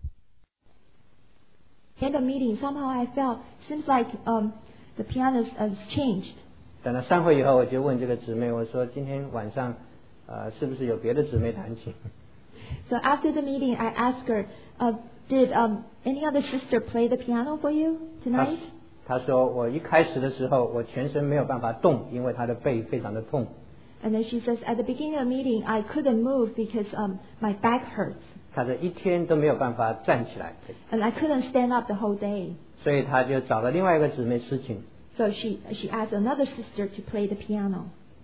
In the meeting, somehow I felt seems like um, the pianist has changed. 等到散会以后，我就问这个姊妹，我说今天晚上，呃，是不是有别的姊妹弹琴？ So after the meeting, I asked her, uh, "Did um, any other sister play the piano for you 她 tonight?" 她说我一开始的时候，我全身没有办法动，因为她的背非常的痛。 And then she says, "At the beginning of the meeting, I couldn't move because um, my back hurts, 她说一天都没有办法站起来， and I couldn't stand up the whole day." 所以她就找了另外一个姊妹司琴。 So she she asked another sister to play the piano.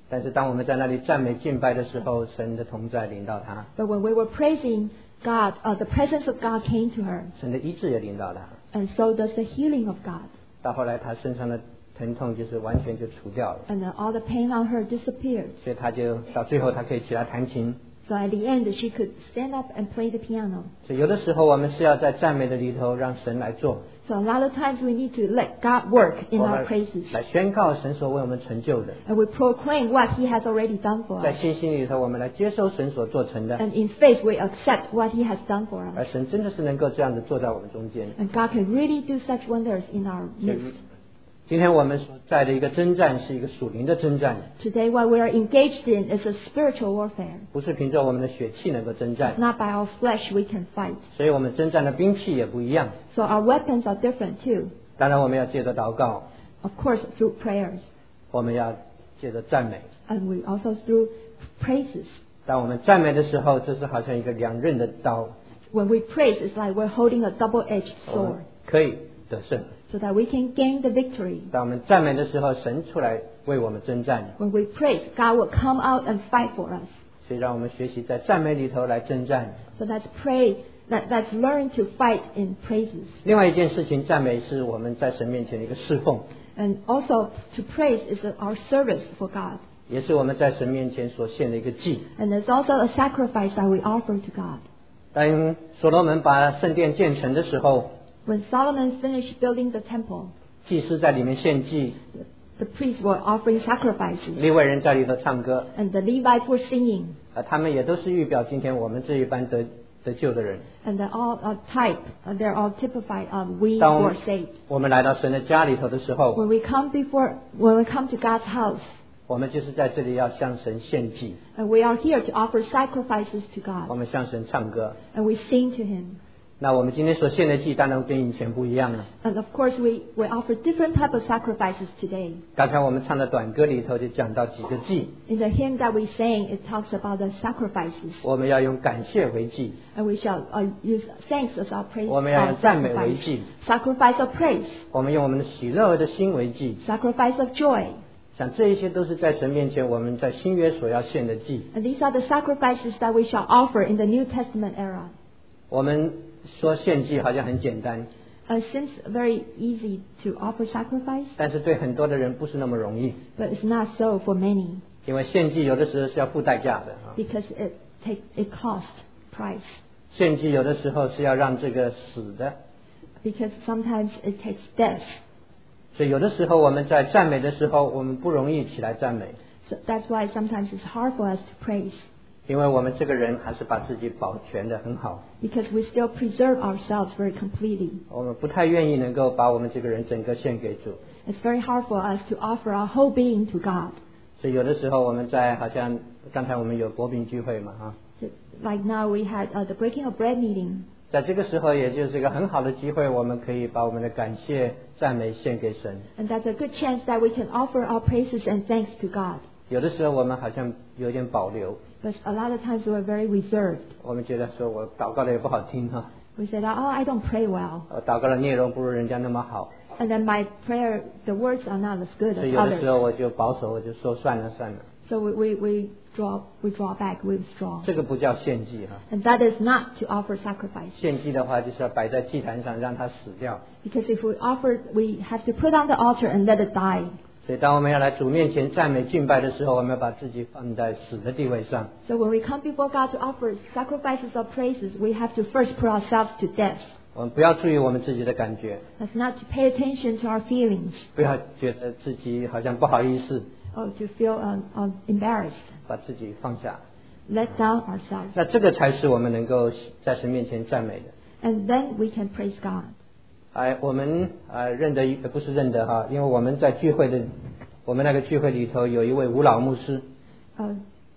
但是当我们在那里赞美敬拜的时候，神的同在临到他， But when we were praising God, uh, the presence of God came to her, 神的医治也临到他。 and so does the healing of God. 到后来，他身上的疼痛就是完全就除掉了， And uh, all the pain on her disappeared. 所以他就到最后他可以起来弹琴。 So at the end, she could stand up and play the piano. 所以有的时候我们是要在赞美的里头让神来做， So a lot of times we need to let God work in 我 our 们 praises. 来宣告神所为我们成就的， And we proclaim what He has already done for 在 us. 信心里头我们来接收神所做成的， And in faith, we accept what He has done for 而 us. 神真的是能够这样子坐在我们中间。 And God can really do such wonders in our 所以 midst. 今天我们所在的一个征战是一个属灵的征战， Today, what we are engaged in is a spiritual warfare. 不是凭着我们的血气能够征 It's 战， not by our flesh we can fight. 所以我们征战的兵器也不一样。 So our weapons are different too. 当然我们要借着祷告， Of course, through prayers. 我们要借着赞美。 And we also through praises. 当我们赞美的时候，这是好像一个两刃的刀， When we praise, it's like we're holding a double-edged 我们 sword 可以得胜。 so that we can gain the victory. 当我们赞美的时候，神出来为我们征战， When we praise, God will come out and fight for us. 所以让我们学习在赞美里头来征战。 So let's pray, let, let's learn to fight in praises. 另外一件事情，赞美是我们在神面前的一个侍奉， And also to praise is our service for God. 也是我们在神面前所献的一个祭。 And there's also a sacrifice that we offer to God. 当所罗门把圣殿建成的时候， When Solomon finished building the temple, 祭司在里面献祭， the priests were offering sacrifices 利未人在里头唱歌， and the Levites were singing. 啊，他们也都是预表今天我们这一班得得救的人。 And they're all uh, type, uh, they're all typified of we 当 who 我 are 们 saved. 我们来到神的家里头的时候， When we come before, when we come to God's house, 我们就是在这里要向神献祭， and we are here to offer sacrifices to 我 God, 们向神唱歌。 and we sing to Him. 那我们今天所献的祭当然跟以前不一样了。 And of course, we, we offer different type of sacrifices today. 刚才我们唱的短歌里头就讲到几个祭， In the hymn that we sang, it talks about the sacrifices, 我们要用感谢为祭， and we shall uh, use thanks as our praise, 我们要 uh, 用赞美为 sacrifice. 祭， Sacrifice of praise, 我们用我们的喜乐的心为祭。 sacrifice of joy. 像这一些都是在神面前我们在新约所要献的祭。 And these are the sacrifices that we shall offer in the New Testament era. 我们说献祭好像很简单， Uh, seems very easy to offer sacrifice, 但是对很多的人不是那么容易， but it's not so for many 因为献祭有的时候是要付代价的啊。 because it take it costs price. 献祭有的时候是要让这个死的， Because sometimes it takes death. 所以有的时候我们在赞美的时候，我们不容易起来赞美， So that's why sometimes it's hard for us to praise 因为我们这个人还是把自己保全的很好， because we still preserve ourselves very completely. 我们不太愿意能够把我们这个人整个献给主。 It's very hard for us to offer our whole being to God. 所以有的时候我们在好像刚才我们有国民聚会嘛哈， So, like now we had uh, the breaking of bread meeting. 在这个时候也就是一个很好的机会，我们可以把我们的感谢赞美献给神。 And that's a good chance that we can offer our praises and thanks to God. 有的时候我们好像有点保留， But a lot of times we're very reserved. 我们觉得说我祷告的也不好听哈， We said, oh, I don't pray well. 我祷告的内容不如人家那么好， And then my prayer, the words are not as good 所 as 以有的时候 others. 我就保守，我就说算了算了， So we, we, we draw we draw back, we withdraw. 这个不叫献祭哈。 And that is not to offer sacrifice. 献祭的话就是要摆在祭坛上让它死掉。 Because if we offer, we have to put on the altar and let it die. 所以当我们要来主面前赞美敬拜的时候，我们要把自己放在死的地位上。 So when we come before God to offer sacrifices or praises, we have to first put ourselves to death. 我们不要注意我们自己的感觉， That's not to pay attention to our feelings 不要觉得自己好像不好意思， or to feel uh, uh, embarrassed. 把自己放下。 Let down ourselves. 那这个才是我们能够在神面前赞美的。 And then we can praise God. 哎，我们呃认得呃不是认得哈，因为我们在聚会的，我们那个聚会里头有一位吴老牧师， Uh,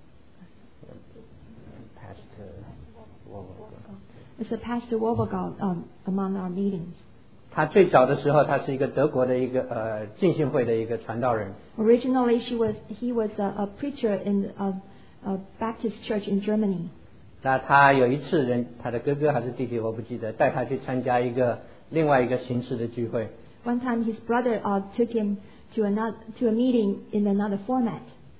Pastor it's a Pastor Wobbegard um, among our meetings. 他最早的时候，他是一个德国的一个呃浸信会的一个传道人。 Originally, she was he was a, a preacher in a, a Baptist church in Germany. 那他有一次人，他的哥哥还是弟弟我不记得，带他去参加一个另外一个形式的聚会。 One time, his brother uh, took him to another to a meeting in another format.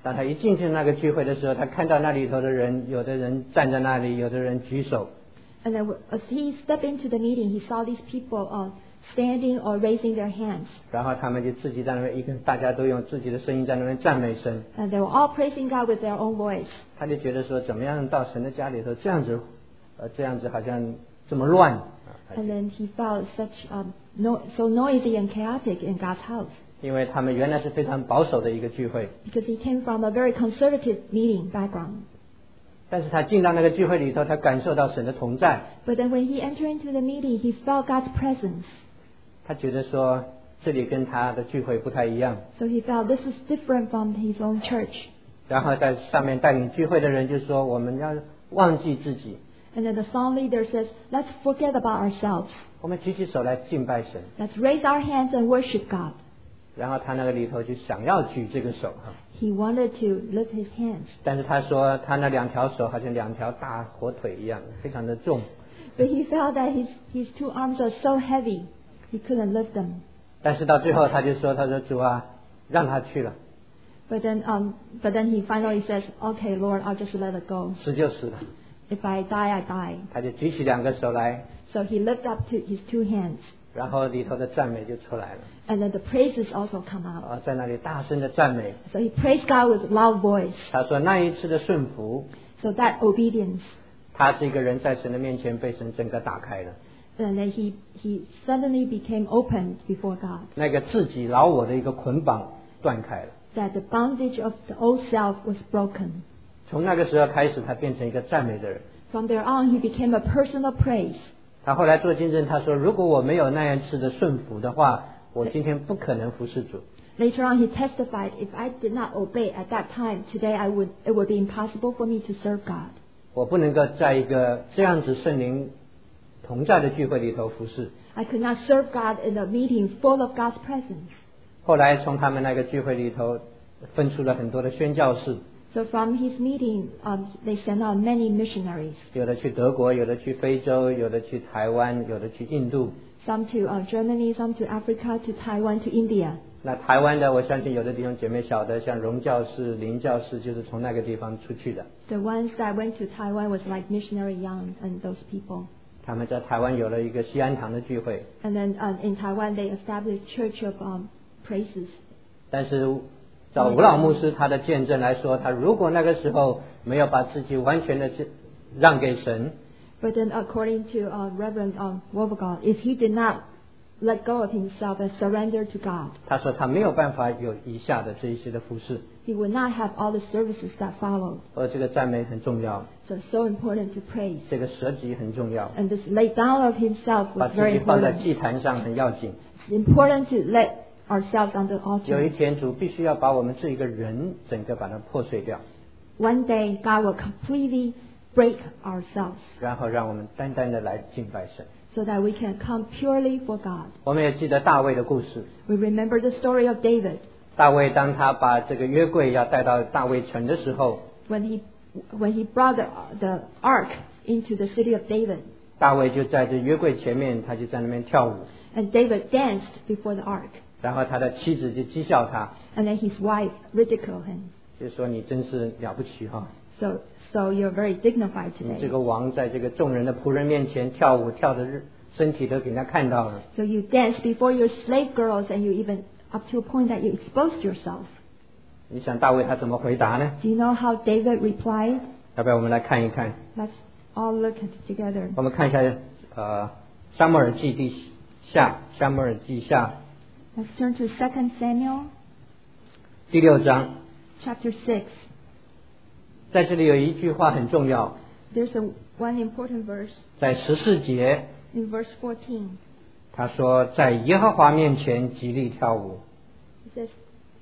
当他一进去那个聚会的时候，他看到那里头的人，有的人站在那里，有的人举手。 And then as he stepped into the meeting, he saw these people uh, standing or raising their hands. 然后他们就自己在那边一个，大家都用自己的声音在那边赞美神。 And they were all praising God with their own voice. 他就觉得说，怎么样到神的家里头这样子，呃，这样子好像这么乱。 And then he felt such um, no, so noisy and chaotic in God's house. 因为他们原来是非常保守的一个聚会。 Because he came from a very conservative meeting background. 但是他进到那个聚会里头，他感受到神的同在。 But then when he entered into the meeting, he felt God's presence. 他觉得说，这里跟他的聚会不太一样。 So he felt this is different from his own church. 然后在上面带领聚会的人就说，我们要忘记自己。 And then the song leader says, let's forget about ourselves. 我们举起手来敬拜神。 Let's raise our hands and worship God. 然后他那个里头就想要举这个手哈。 He wanted to lift his hands. 但是他说，他那两条手好像两条大火腿一样，非常的重。 But he felt that his, his two arms are so heavy, he couldn't lift them. 但是到最后他就说，他说主啊，让他去了。 But then, um, but then he finally says, okay, Lord, I'll just let it go. 死就死了。 If I die, I die. 他就举起两个手来， So he lifted up to his two hands. 然后里头的赞美就出来了。 And then the praises also come out. 啊，在那里大声的赞美。 So he praised God with loud voice. 他说那一次的顺服， So that obedience. 他这个人在神的面前被神整个打开了。 And then he, he suddenly became open before God. 那个自己老我的一个捆绑断开了。 That the bondage of the old self was broken. 从那个时候开始，他变成一个赞美的人。 From there on, he became a person of praise. 他后来做见证，他说：“如果我没有那样次的顺服的话，我今天不可能服侍主。” Later on, he testified, "If I did not obey at that time, today I would it would be impossible for me to serve God." 我不能够在一个这样子圣灵同在的聚会里头服侍。 I could not serve God in a meeting full of God's presence. 后来从他们那个聚会里头分出了很多的宣教士。 So from his meeting, um, they sent out many missionaries. 有的去德国，有的去非洲，有的去台湾，有的去印度。 Some to uh, Germany, some to Africa, to Taiwan, to India. 那台湾的，我相信有的弟兄姐妹晓得，像荣教士、林教士，就是从那个地方出去的。 The ones that went to Taiwan was like missionary Young and those people. 他们在台湾有了一个西安堂的聚会。 And then um, in Taiwan, they established Church of um, Praises. 但是照吴老牧师他的见证来说，他如果那个时候没有把自己完全的让给神， But then according to uh, Reverend um, Wolvergott, if he did not let go of himself and surrender to God, 他说他没有办法有以下的这一些的服事。 he would not have all the services that followed. 而这个赞美很重要， So it's so important to praise. 这个舍己很重要， And this lay down of himself 把 was 自 very 己放在 important. 祭坛上很要紧。 It's important to let ourselves on the 有一 altar. 天主必须要把我们这一个人整个把它破碎掉， One day God will completely break ourselves 然后让我们单单的来敬拜神。 so that we can come purely for God. 我们也记得大卫的故事。 We remember the story of David 大卫当他把这个约柜要带到大卫城的时候， when he when he brought the, the ark into the city of David. 大卫就在这约柜前面，他就在那边跳舞， And David danced before the ark. 然后他的妻子就讥笑他， And then his wife ridiculed him. 就说你真是了不起哈、 So, so you're very dignified 你 today. 这个王在这个众人的仆人面前跳舞，跳的身体都给人家看到了。 So you dance before your slave girls and you even up to a point that you exposed yourself. 你想大卫他怎么回答呢？ Do you know how David replied? 要不要我们来看一看？ Let's all look at it together. 我们看一下呃撒母耳记第下，撒母耳记下 Let's turn to Second Samuel 第六章， chapter six. 在这里有一句话很重要， There's a, one important verse 在十四节， in verse fourteen. 他说在耶和华面前极力跳舞。 It says,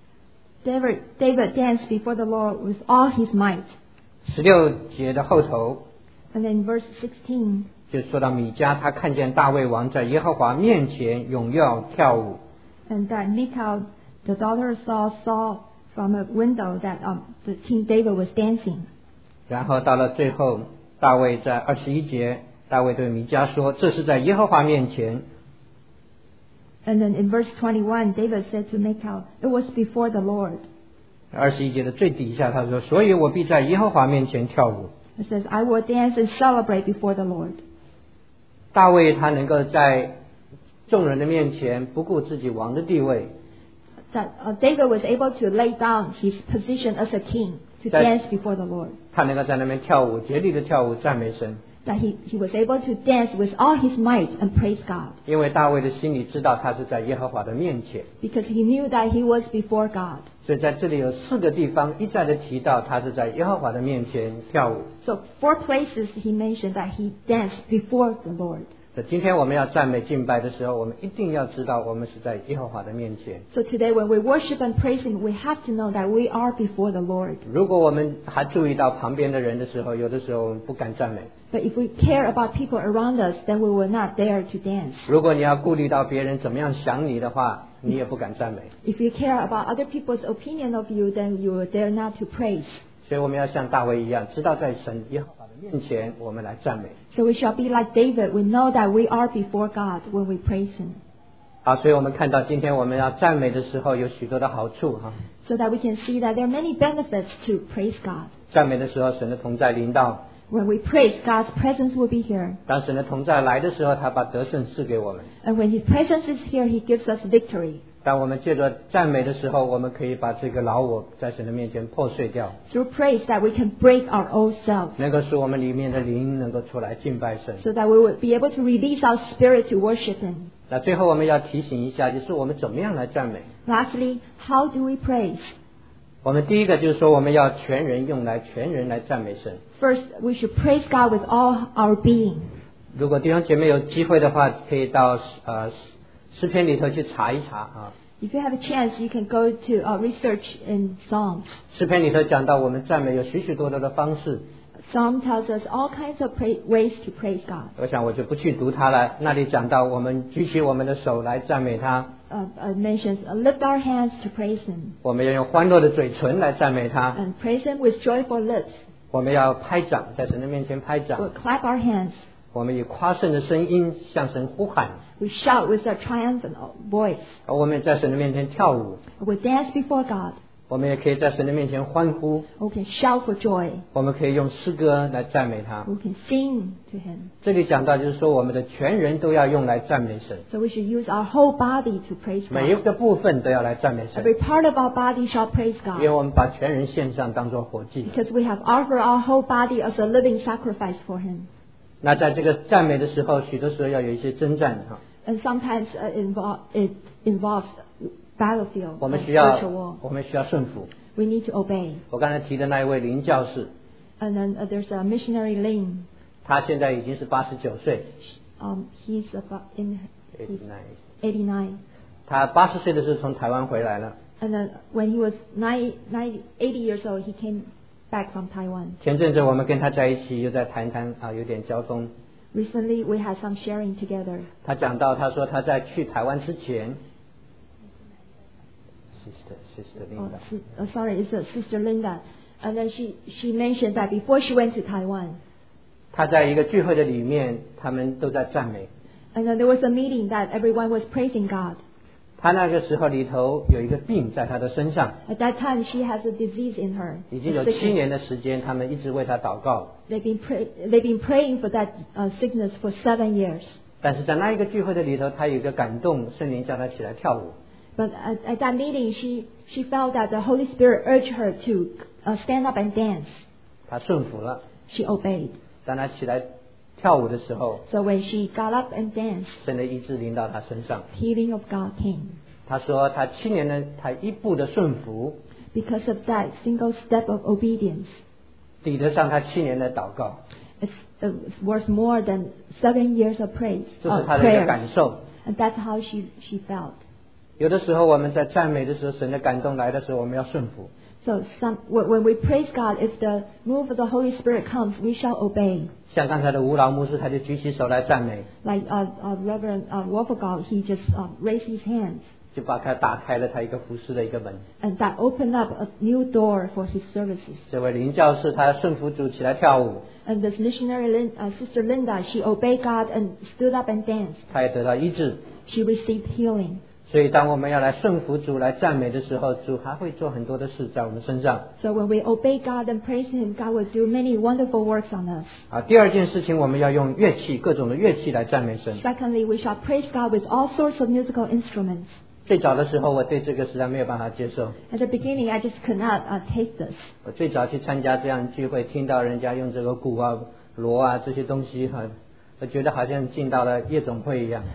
David, David danced before the Lord with all his might. 十六节的后头 And then verse sixteen. 就说到米迦，他看见大卫王在耶和华面前荣耀跳舞。 And that Michal, the daughter of Saul, saw from a window that um, the King David was dancing. 然后到了最后，大卫在二十一节，大卫对米迦说：“这是在耶和华面前。” And then in verse twenty-one, David said to Michal, "It was before the Lord." 二十一节的最底下他说，所以我必在耶和华面前跳舞。 It says, I will dance and celebrate before the Lord. 大卫他能够在众人的面前不顾自己王的地位， That uh, David was able to lay down his position as a king to That- dance before the Lord. 他能够在那边跳舞，竭力的跳舞赞美神。 That he, he was able to dance with all his might and praise God. 因为大卫的心里知道他是在耶和华的面前， Because he knew that he was before God. 所以在这里有四个地方一再的提到他是在耶和华的面前跳舞。 So four places he mentioned that he danced before the Lord. 所以今天我们要赞美敬拜的时候，我们一定要知道我们是在耶和华的面前。 So today when we worship and praise him, we have to know that we are before the Lord. 如果我们还注意到旁边的人的时候，有的时候我们不敢赞美。 But if we care about people around us, then we will not dare to dance. 如果你要顾虑到别人怎么样想你的话，你也不敢赞美。 If you care about other people's opinion of you, then you will dare not to praise. 所以我们要像大卫一样，知道在神耶和华的面前，我们来赞美。 So we shall be like David. We know that we are before God when we praise him. 好，所以我们看到今天我们要赞美的时候有许多的好处哈。 So that we can see that there are many benefits to praise God. 赞美的时候，神的同在临到； When we praise, God's presence will be here. 当神的同在来的时候，他把得胜赐给我们。 And when his presence is here, he gives us victory. 当我们借着赞美的时候，我们可以把这个老我在神的面前破碎掉， Through praise that we can break our old self. 能够使我们里面的灵能够出来敬拜神。 So that we will be able to release our spirit to worship him. 那最后我们要提醒一下，就是我们怎么样来赞美。 Lastly, how do we praise? 我们第一个就是说，我们要全人用来，全人来赞美神。 First, we should praise God with all our being. 如果弟兄姐妹有机会的话，可以到呃诗篇里头去查一查啊。 If you have a chance, you can go to uh, research in Psalms. 诗篇里头讲到，我们赞美有许许多多的方式。 Psalm tells us all kinds of pra- ways to praise God. 我想我就不去读它了。那里讲到，我们举起我们的手来赞美他， Uh, uh, mentions uh, lift our hands to praise him 我们要用欢乐的嘴唇来赞美他， and praise him with joyful lips. 我们要拍掌，在神的面前拍 We'll 掌， clap our hands. 我们以夸胜的声音向神呼喊， We shout with a triumphant voice. 我们在神的面前跳舞， We dance before God. 我们也可以在神的面前欢呼， We can shout for joy. 我们可以用诗歌来赞美他。 We can sing to him. 这里讲到就是说，我们的全人都要用来赞美神， So we should use our whole body to praise 每一 God. 个部分都要来赞美神， Every part of our body shall praise 因为 God. 我们把全人献上当作活祭。 Because we have offered our whole body as a living sacrifice for him. 那在这个赞美的时候，许多时候要有一些征战哈， And sometimes uh, invol- it involves battlefield, 我 or 们需要 spiritual war. 我们需要顺服。 We need to obey. 我刚才提的那一位林教士， And then uh, there's a missionary Ling. 他现在已经是八十九岁， Um, he's about in he's 89 eighty-nine. 他八十岁的时候从台湾回来了。 And then when he was ninety, ninety, eighty years old, he came back from Taiwan. 前阵子我们跟他在一起，又在谈谈啊，有点交通。 Recently, we had some sharing together. 他讲到，他说他在去台湾之前 ，sister sister Oh, Linda， si- uh, sorry, it's uh, Sister Linda. And then she, she mentioned that before she went to Taiwan, 他在一个聚会的里面，他们都在赞美。 and then there was a meeting that everyone was praising God. 他那个时候里头有一个病在他的身上， At that time, she has a disease in her. 已经有 a sickness. 七年的时间，他们一直为他祷告。 They've been, pray- they've been praying for that uh, sickness for seven years. 但是在那一个聚会的里头，他有一个感动，圣灵叫他起来跳舞。 But at, at that meeting, she, she felt that the Holy Spirit urged her to uh, stand up and dance. 他顺服了。 She obeyed. 当他起来跳舞的时候， So when she got up and danced, 神的医治临到他身上。 healing of God came. 他说他七年的他一步的顺服， Because of that single step of obedience, 抵得上他七年的祷告。 it's, it's worth more than seven years of praise, 这是 uh, 他的一个 prayers. 感受。 And that's how she, she felt. 有的时候我们在赞美的时候，神的感动来的时候，我们要顺服。 So some, when when we praise God, if the move of the Holy Spirit comes, we shall obey. 像刚才的吴老牧师，他就举起手来赞美， Like uh, uh, Reverend uh, Wolfgang, he just uh, raised his hands. 就把他打开了他一个服饰的一个门。 And that opened up a new door for his services. 这位林教士他顺服主起来跳舞， And this missionary, Lin, uh, Sister Linda, she obeyed God and stood up and danced. 他也得到医治。 She received healing. 所以当我们要来顺服主来赞美的时候，主还会做很多的事在我们身上。 So when we obey God and praise Him, God will do many wonderful works on us. 啊，第二件事情，我们要用乐器，各种的乐器来赞美神。 Secondly, we shall praise God with all sorts of musical instruments. 最早的时候，我对这个实在没有办法接受。 At the beginning, I just could not uh, take this. 我最早去参加这样聚会，听到人家用这个鼓啊、锣啊这些东西，哈，我觉得好像进到了夜总会一样。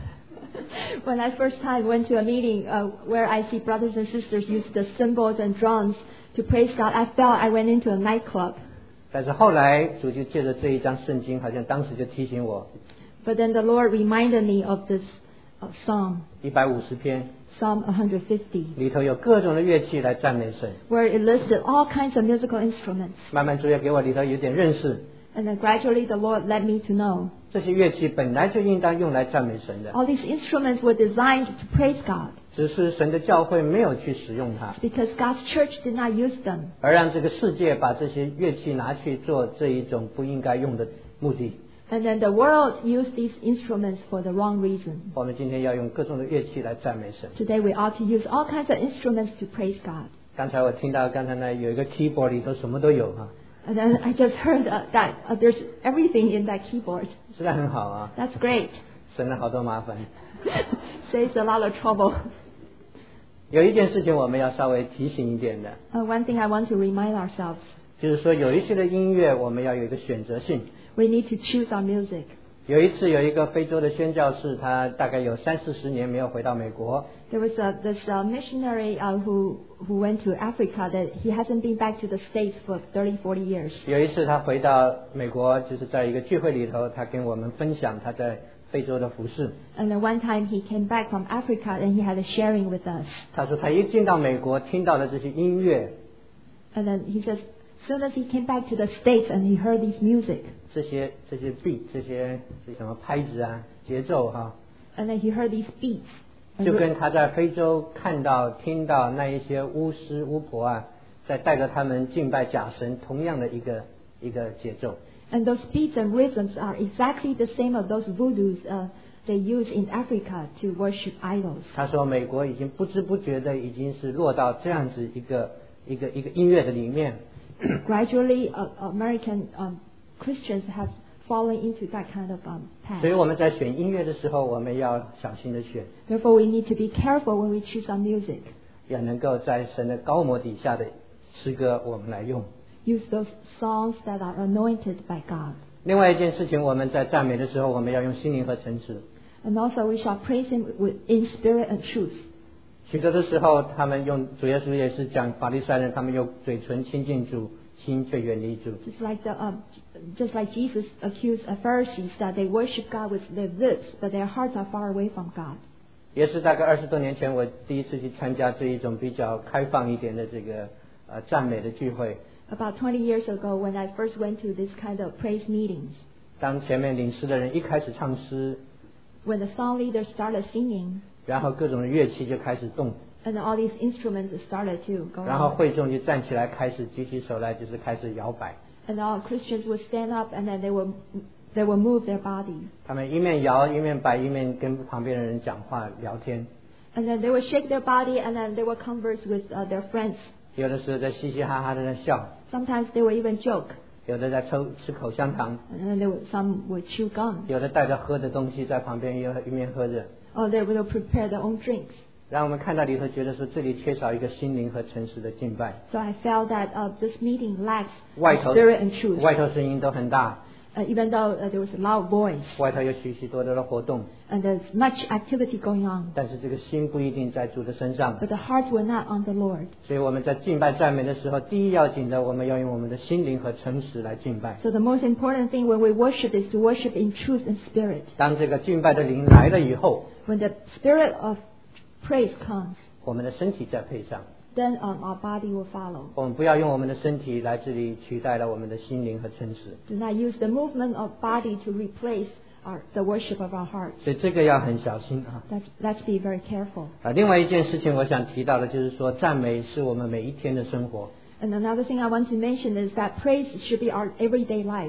When I first time went to a meeting uh, where I see brothers and sisters use the cymbals and drums to praise God, I felt I went into a nightclub. 但是后来主就借着这一章圣经，好像当时就提醒我， But then the Lord reminded me of this uh, psalm, 一百五十篇 Psalm one fifty, 里头有各种的乐器来赞美神。 where it listed all kinds of musical instruments. 慢慢主也给我里头有点认识， And then gradually the Lord led me to know 这些乐器本来就应当用来赞美神的， all these instruments were designed to praise God, 只是神的教会没有去使用它， because God's church did not use them. 而让这个世界把这些乐器拿去做这一种不应该用的目的。 And then the world used these instruments for the wrong reason. 我们今天要用各种的乐器来赞美神。 Today we ought to use all kinds of instruments to praise God. 刚才我听到刚才呢有一个 keyboard 里头什么都有哈， And then I just heard uh, that uh, there's everything in that keyboard. 实在很好啊， That's great. 省了好多麻烦。 Saves a lot of trouble. 有一件事情我们要稍微提醒一点的， Uh, one thing I want to remind ourselves, 就是说有一些的音乐我们要有一个选择性。 we need to choose our music. 有一次有一个非洲的宣教士，他大概有三四十年没有回到美国， There was a, this uh, missionary uh, who, who went to Africa that he hasn't been back to the States for thirty, forty years. 有一次他回到美国，就是在一个聚会里头，他跟我们分享他在非洲的服事。 And then one time he came back from Africa and he had a sharing with us. 他说他一进到美国，听到了这些音乐， And then he says, as soon as he came back to the States and he heard this music, 这些这些 beat 这些这什么拍子啊、节奏哈、 and then he heard these beats, 就跟他在非洲看到、听到那一些巫师、巫婆啊，在带着他们敬拜假神同样的一个一个节奏。 and those beats and rhythms are exactly the same as those voodoos uh, they use in Africa to worship idols. 他说，美国已经不知不觉的已经是落到这样子一个一个一个音乐的里面。 Gradually, uh, American um, Christians have fallen into that kind of um, 所以 path. 我们在选音乐的时候，我们要小心的选， Therefore, we need to be careful when we choose our music. 要能够在神的高模底下的诗歌，我们来用。 Use those songs that are anointed by God. 另外一件事情，我们在赞美的时候，我们要用心灵和诚实。 And also, we shall praise Him with, in spirit and truth. 许多的时候，他们用主耶稣也是讲法利赛人，他们用嘴唇亲近主，心却远离主。 Just like the, um, just like Jesus accused the Pharisees that they worship God with their lips, but their hearts are far away from God. 也是大概二十多年前，我第一次去参加这一种比较开放一点的这个呃赞美的聚会。 About twenty years ago, when I first went to this kind of praise meetings, 当前面领诗的人一开始唱诗， when the song leader started singing, 然后各种的乐器就开始动， and all these instruments started to go 然后 on, 会众就站起来，开始举起手来，就是开始摇摆。 and all Christians would stand up, and then they will they will move their body, 他们一面摇一面摆，一面跟旁边的人讲话聊天。 and then they would shake their body, and then they would converse with uh, their friends. 有的时候在嘻嘻哈哈的在笑， Sometimes they would even joke, 有的在抽吃口香糖， and then they would, some would chew gum, 有的带着喝的东西在旁边一一面喝着。 or they would prepare their own drinks. 让我们看到里头，觉得说这里缺少一个心灵和诚实的敬拜。 So I felt that uh, this meeting lacks 外头 spirit and truth. 外头声音都很大， Uh, even though uh, there was a loud voice 外头有许许多多的活动， and there's much activity going on, 但是这个心不一定在主的身上。 but the hearts were not on the Lord. 所以我们在敬拜赞美的时候，第一要紧的，我们要用我们的心灵和诚实来敬拜。 So the most important thing when we worship is to worship in truth and spirit. 当这个敬拜的灵来了以后， When the spirit of praise comes, 我们的身体再配上。 then um, our body will follow. 我们不要用我们的身体来这里取代了我们的心灵和诚实。 Do not use the movement of body to replace our, the worship of our heart. 所以这个要很小心啊。 Let's, let's be very careful. 啊，另外一件事情我想提到的就是说，赞美是我们每一天的生活。 And another thing I want to mention is that praise should be our everyday life.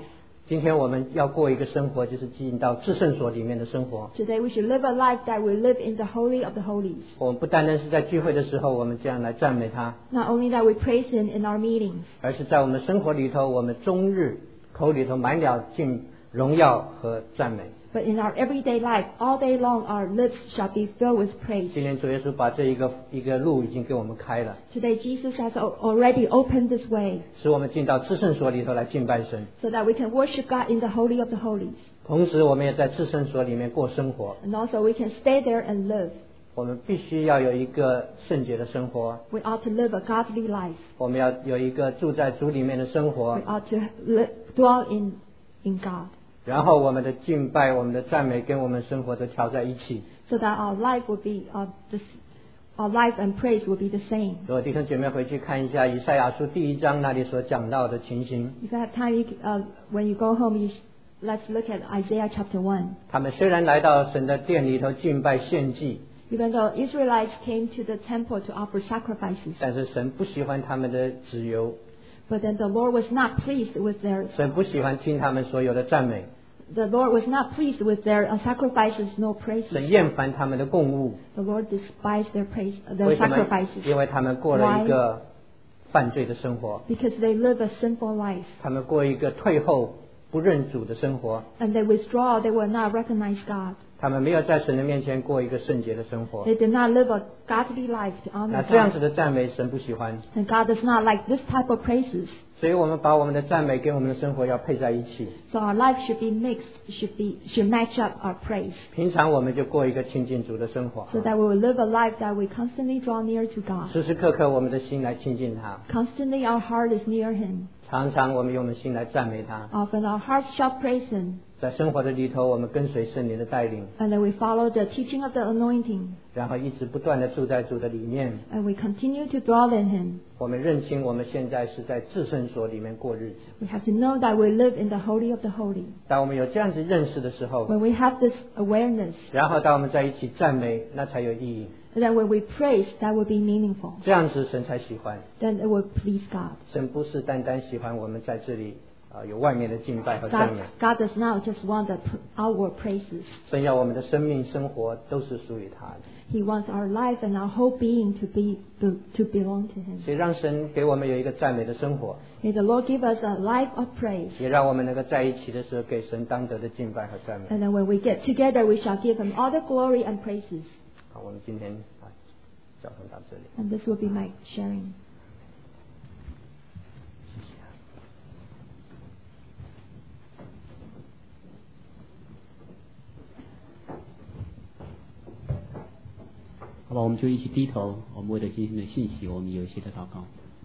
今天我们要过一个生活，就是进到至圣所里面的生活。 Today we should live a life that we live in the Holy of the Holies. 我们不单单是在聚会的时候，我们这样来赞美他， Not only that we praise Him in our meetings, 而是在我们生活里头，我们终日口里头满了尽荣耀和赞美。 but in our everyday life, all day long our lips shall be filled with praise. 今天主耶稣把这一个一个路已经给我们开了， Today Jesus has al- already opened this way 使我们进到至圣所里头来敬拜神。 so that we can worship God in the Holy of the Holies. 同时，我们也在至圣所里面过生活。 And also we can stay there and live. 我们必须要有一个圣洁的生活， We ought to live a godly life. 我们要有一个住在主里面的生活 We，ought to li- dwell in, in God 然后我们的敬拜、我们的赞美跟我们生活都调在一起。 so that our life will be, uh, this, our life and praise will be the same. 如果弟兄姐妹回去看一下以赛亚书第一章那里所讲到的情形， If you have time, you, c- uh, when you go home, you sh- let's look at Isaiah chapter one. 他们虽然来到神的殿里头敬拜献祭， Even though Israelites came to the temple to offer sacrifices, 但是神不喜欢他们的自由， but then the Lord was not pleased with their 神不喜欢听他们所有的赞美， the Lord was not pleased with their uh, sacrifices nor 神 praises. 厌烦他们的供物。 The Lord despised their praise, uh, their 为什么？ sacrifices 因为他们过了一个犯罪的生活， because they live a sinful life 他们过一个退后不认主的生活， and they withdraw. They will not recognize God. 他们没有在神的面前过一个圣洁的生活。 They did not live a godly life to honor 那这样子 God. 的赞美神不喜欢， And God does not like this type of praises. 所以我们把我们的赞美跟我们的生活要配在一起。 So our life should be mixed, should be should match up our praise, 平常我们就过一个亲近主的生活， so that we will live a life that we constantly draw near to God. 时时刻刻我们的心来亲近他， Constantly our heart is near Him. 常常我们用我们的心来赞美他。 Often our hearts shall praise Him, 在生活的里头，我们跟随圣灵的带领， and then we follow the teaching of the anointing, 然后一直不断的住在主的里面。 and we continue to dwell in Him. 我们认清我们现在是在至圣所里面过日子。 We have to know that we live in the Holy of the Holy. 当我们有这样子认识的时候， When we have this awareness, 然后当我们在一起赞美，那才有意义。 and then when we praise, that will be meaningful. 这样子神才喜欢。 Then it will please God. 神不是单单喜欢我们在这里啊、呃有外面的敬拜和 God, 赞美， God does not just want the pr- outward praises. 神要我们的生命生活都是属于他的。 He wants our life and our whole being to be to, to belong to Him. 所以让神给我们有一个赞美的生活， May the Lord give us a life of praise. 也让我们能够在一起的时候给神当得的敬拜和赞美。 And then when we get together, we shall give Him all the glory and praises. 好，我们今天啊讲到这里。 And this will be my sharing. 好吧，我们就一起低头，我们为了今天的信息，我们有一些的祷告。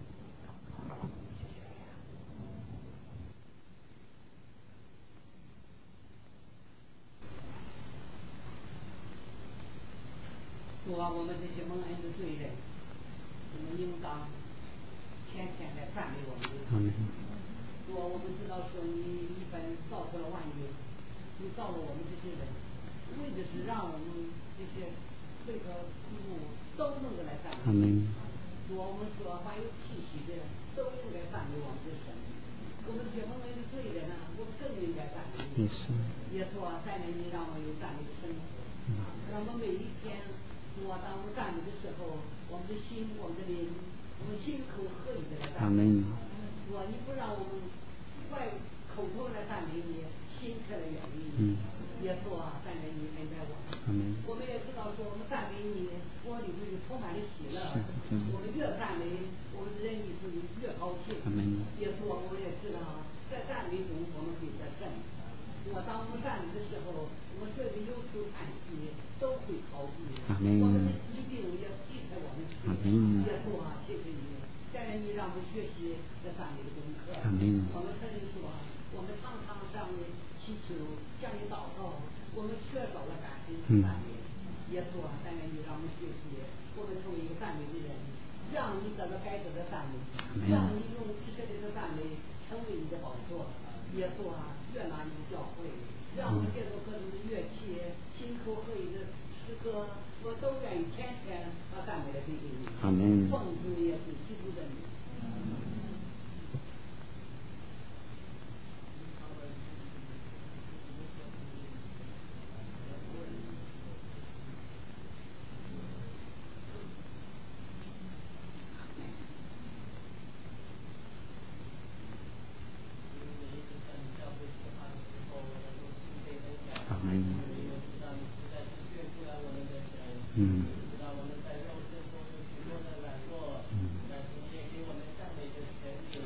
主啊，我们这些蒙恩的罪人，我们应当天天来赞美我们的主。主啊，我们知道说你一本造出了万有，你造了我们这些人，为的是让我们这些罪和苦路都能够来赞美。 阿门。 主啊，我们说凡有气息的都应该赞美我们的神。我们这些蒙恩的罪人呢，我们更应该赞美你。 也是。 耶稣啊，赞美你，让我们有赞美的生活，让我们每一天。主啊，当我们赞美的时候，我们的心、我们的灵，我们心口合一的来赞美。主啊，你不让我们外口头来赞美你，心却来远离你。耶稣啊，赞美你，恩待我们。我们也知道说，我们赞美你，我里头就充满了喜乐。我们越赞美，我们的人里头就越高兴。耶稣啊，我们也知道，在赞美中我们可以得胜。我当我们赞美的时候，我们随着忧愁叹息都会逃避，我们的疾病也离开我们去。耶稣啊，谢谢你，带领你让我们学习这赞美的功课。我们承认说，我们常常向你祈求，向你祷告，我们缺少了感恩和赞美。耶稣啊，带领你让我们学习，我们成为一个赞美的人，让你得到该得的赞美，让你用以色列的赞美成为你的宝座。耶稣啊，越拿你的教会，让我们借助各种的乐器、心口合一的诗歌，我都愿意天天把赞美来归给你。 阿门。 奉主耶稣基督的名。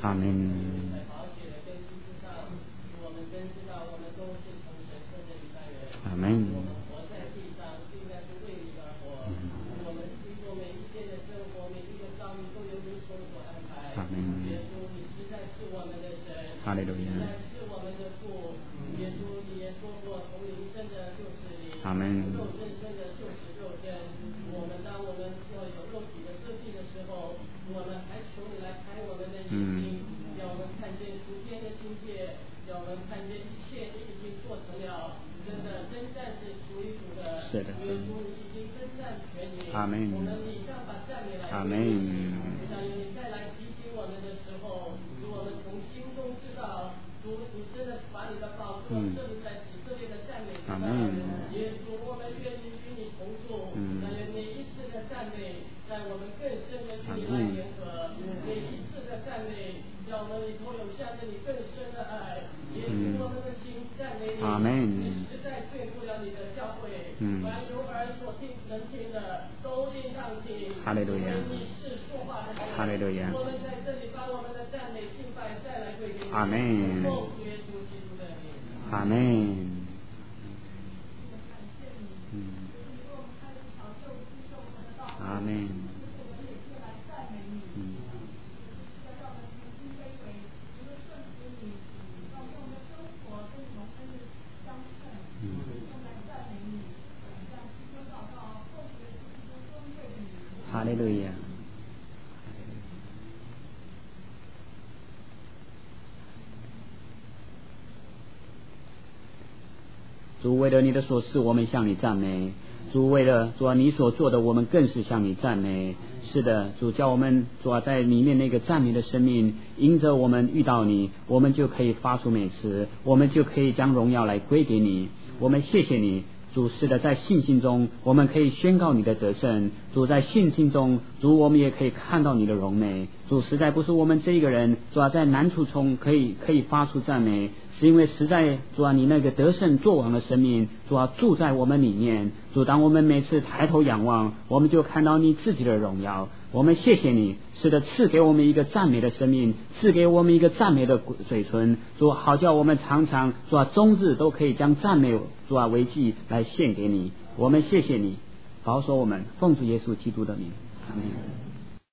阿门。阿门。阿门。哈利路亚。阿门。嗯。是的。阿门。阿门。嗯。阿门。嗯。阿门。阿门。嗯。哈利路亚。哈利路亚。阿门。阿门。嗯。阿门。嗯。哈利路亚。主，为了你的所事，我们向你赞美。主，为了主啊你所做的，我们更是向你赞美。是的，主叫我们主啊在里面那个赞美的生命，因着我们遇到你，我们就可以发出美词，我们就可以将荣耀来归给你。我们谢谢你。主，是的，在信心中我们可以宣告你的得胜。主，在信心中，主我们也可以看到你的荣美。主，实在不是我们这一个人，主啊在难处中可以可以发出赞美，是因为实在主啊你那个得胜作王的生命，主啊住在我们里面。主，当我们每次抬头仰望，我们就看到你自己的荣耀。我们谢谢你，是的，赐给我们一个赞美的生命，赐给我们一个赞美的嘴唇。主，好叫我们常常主啊终日都可以将赞美主啊为祭来献给你。我们谢谢你，保守我们，奉主耶稣基督的名，阿门。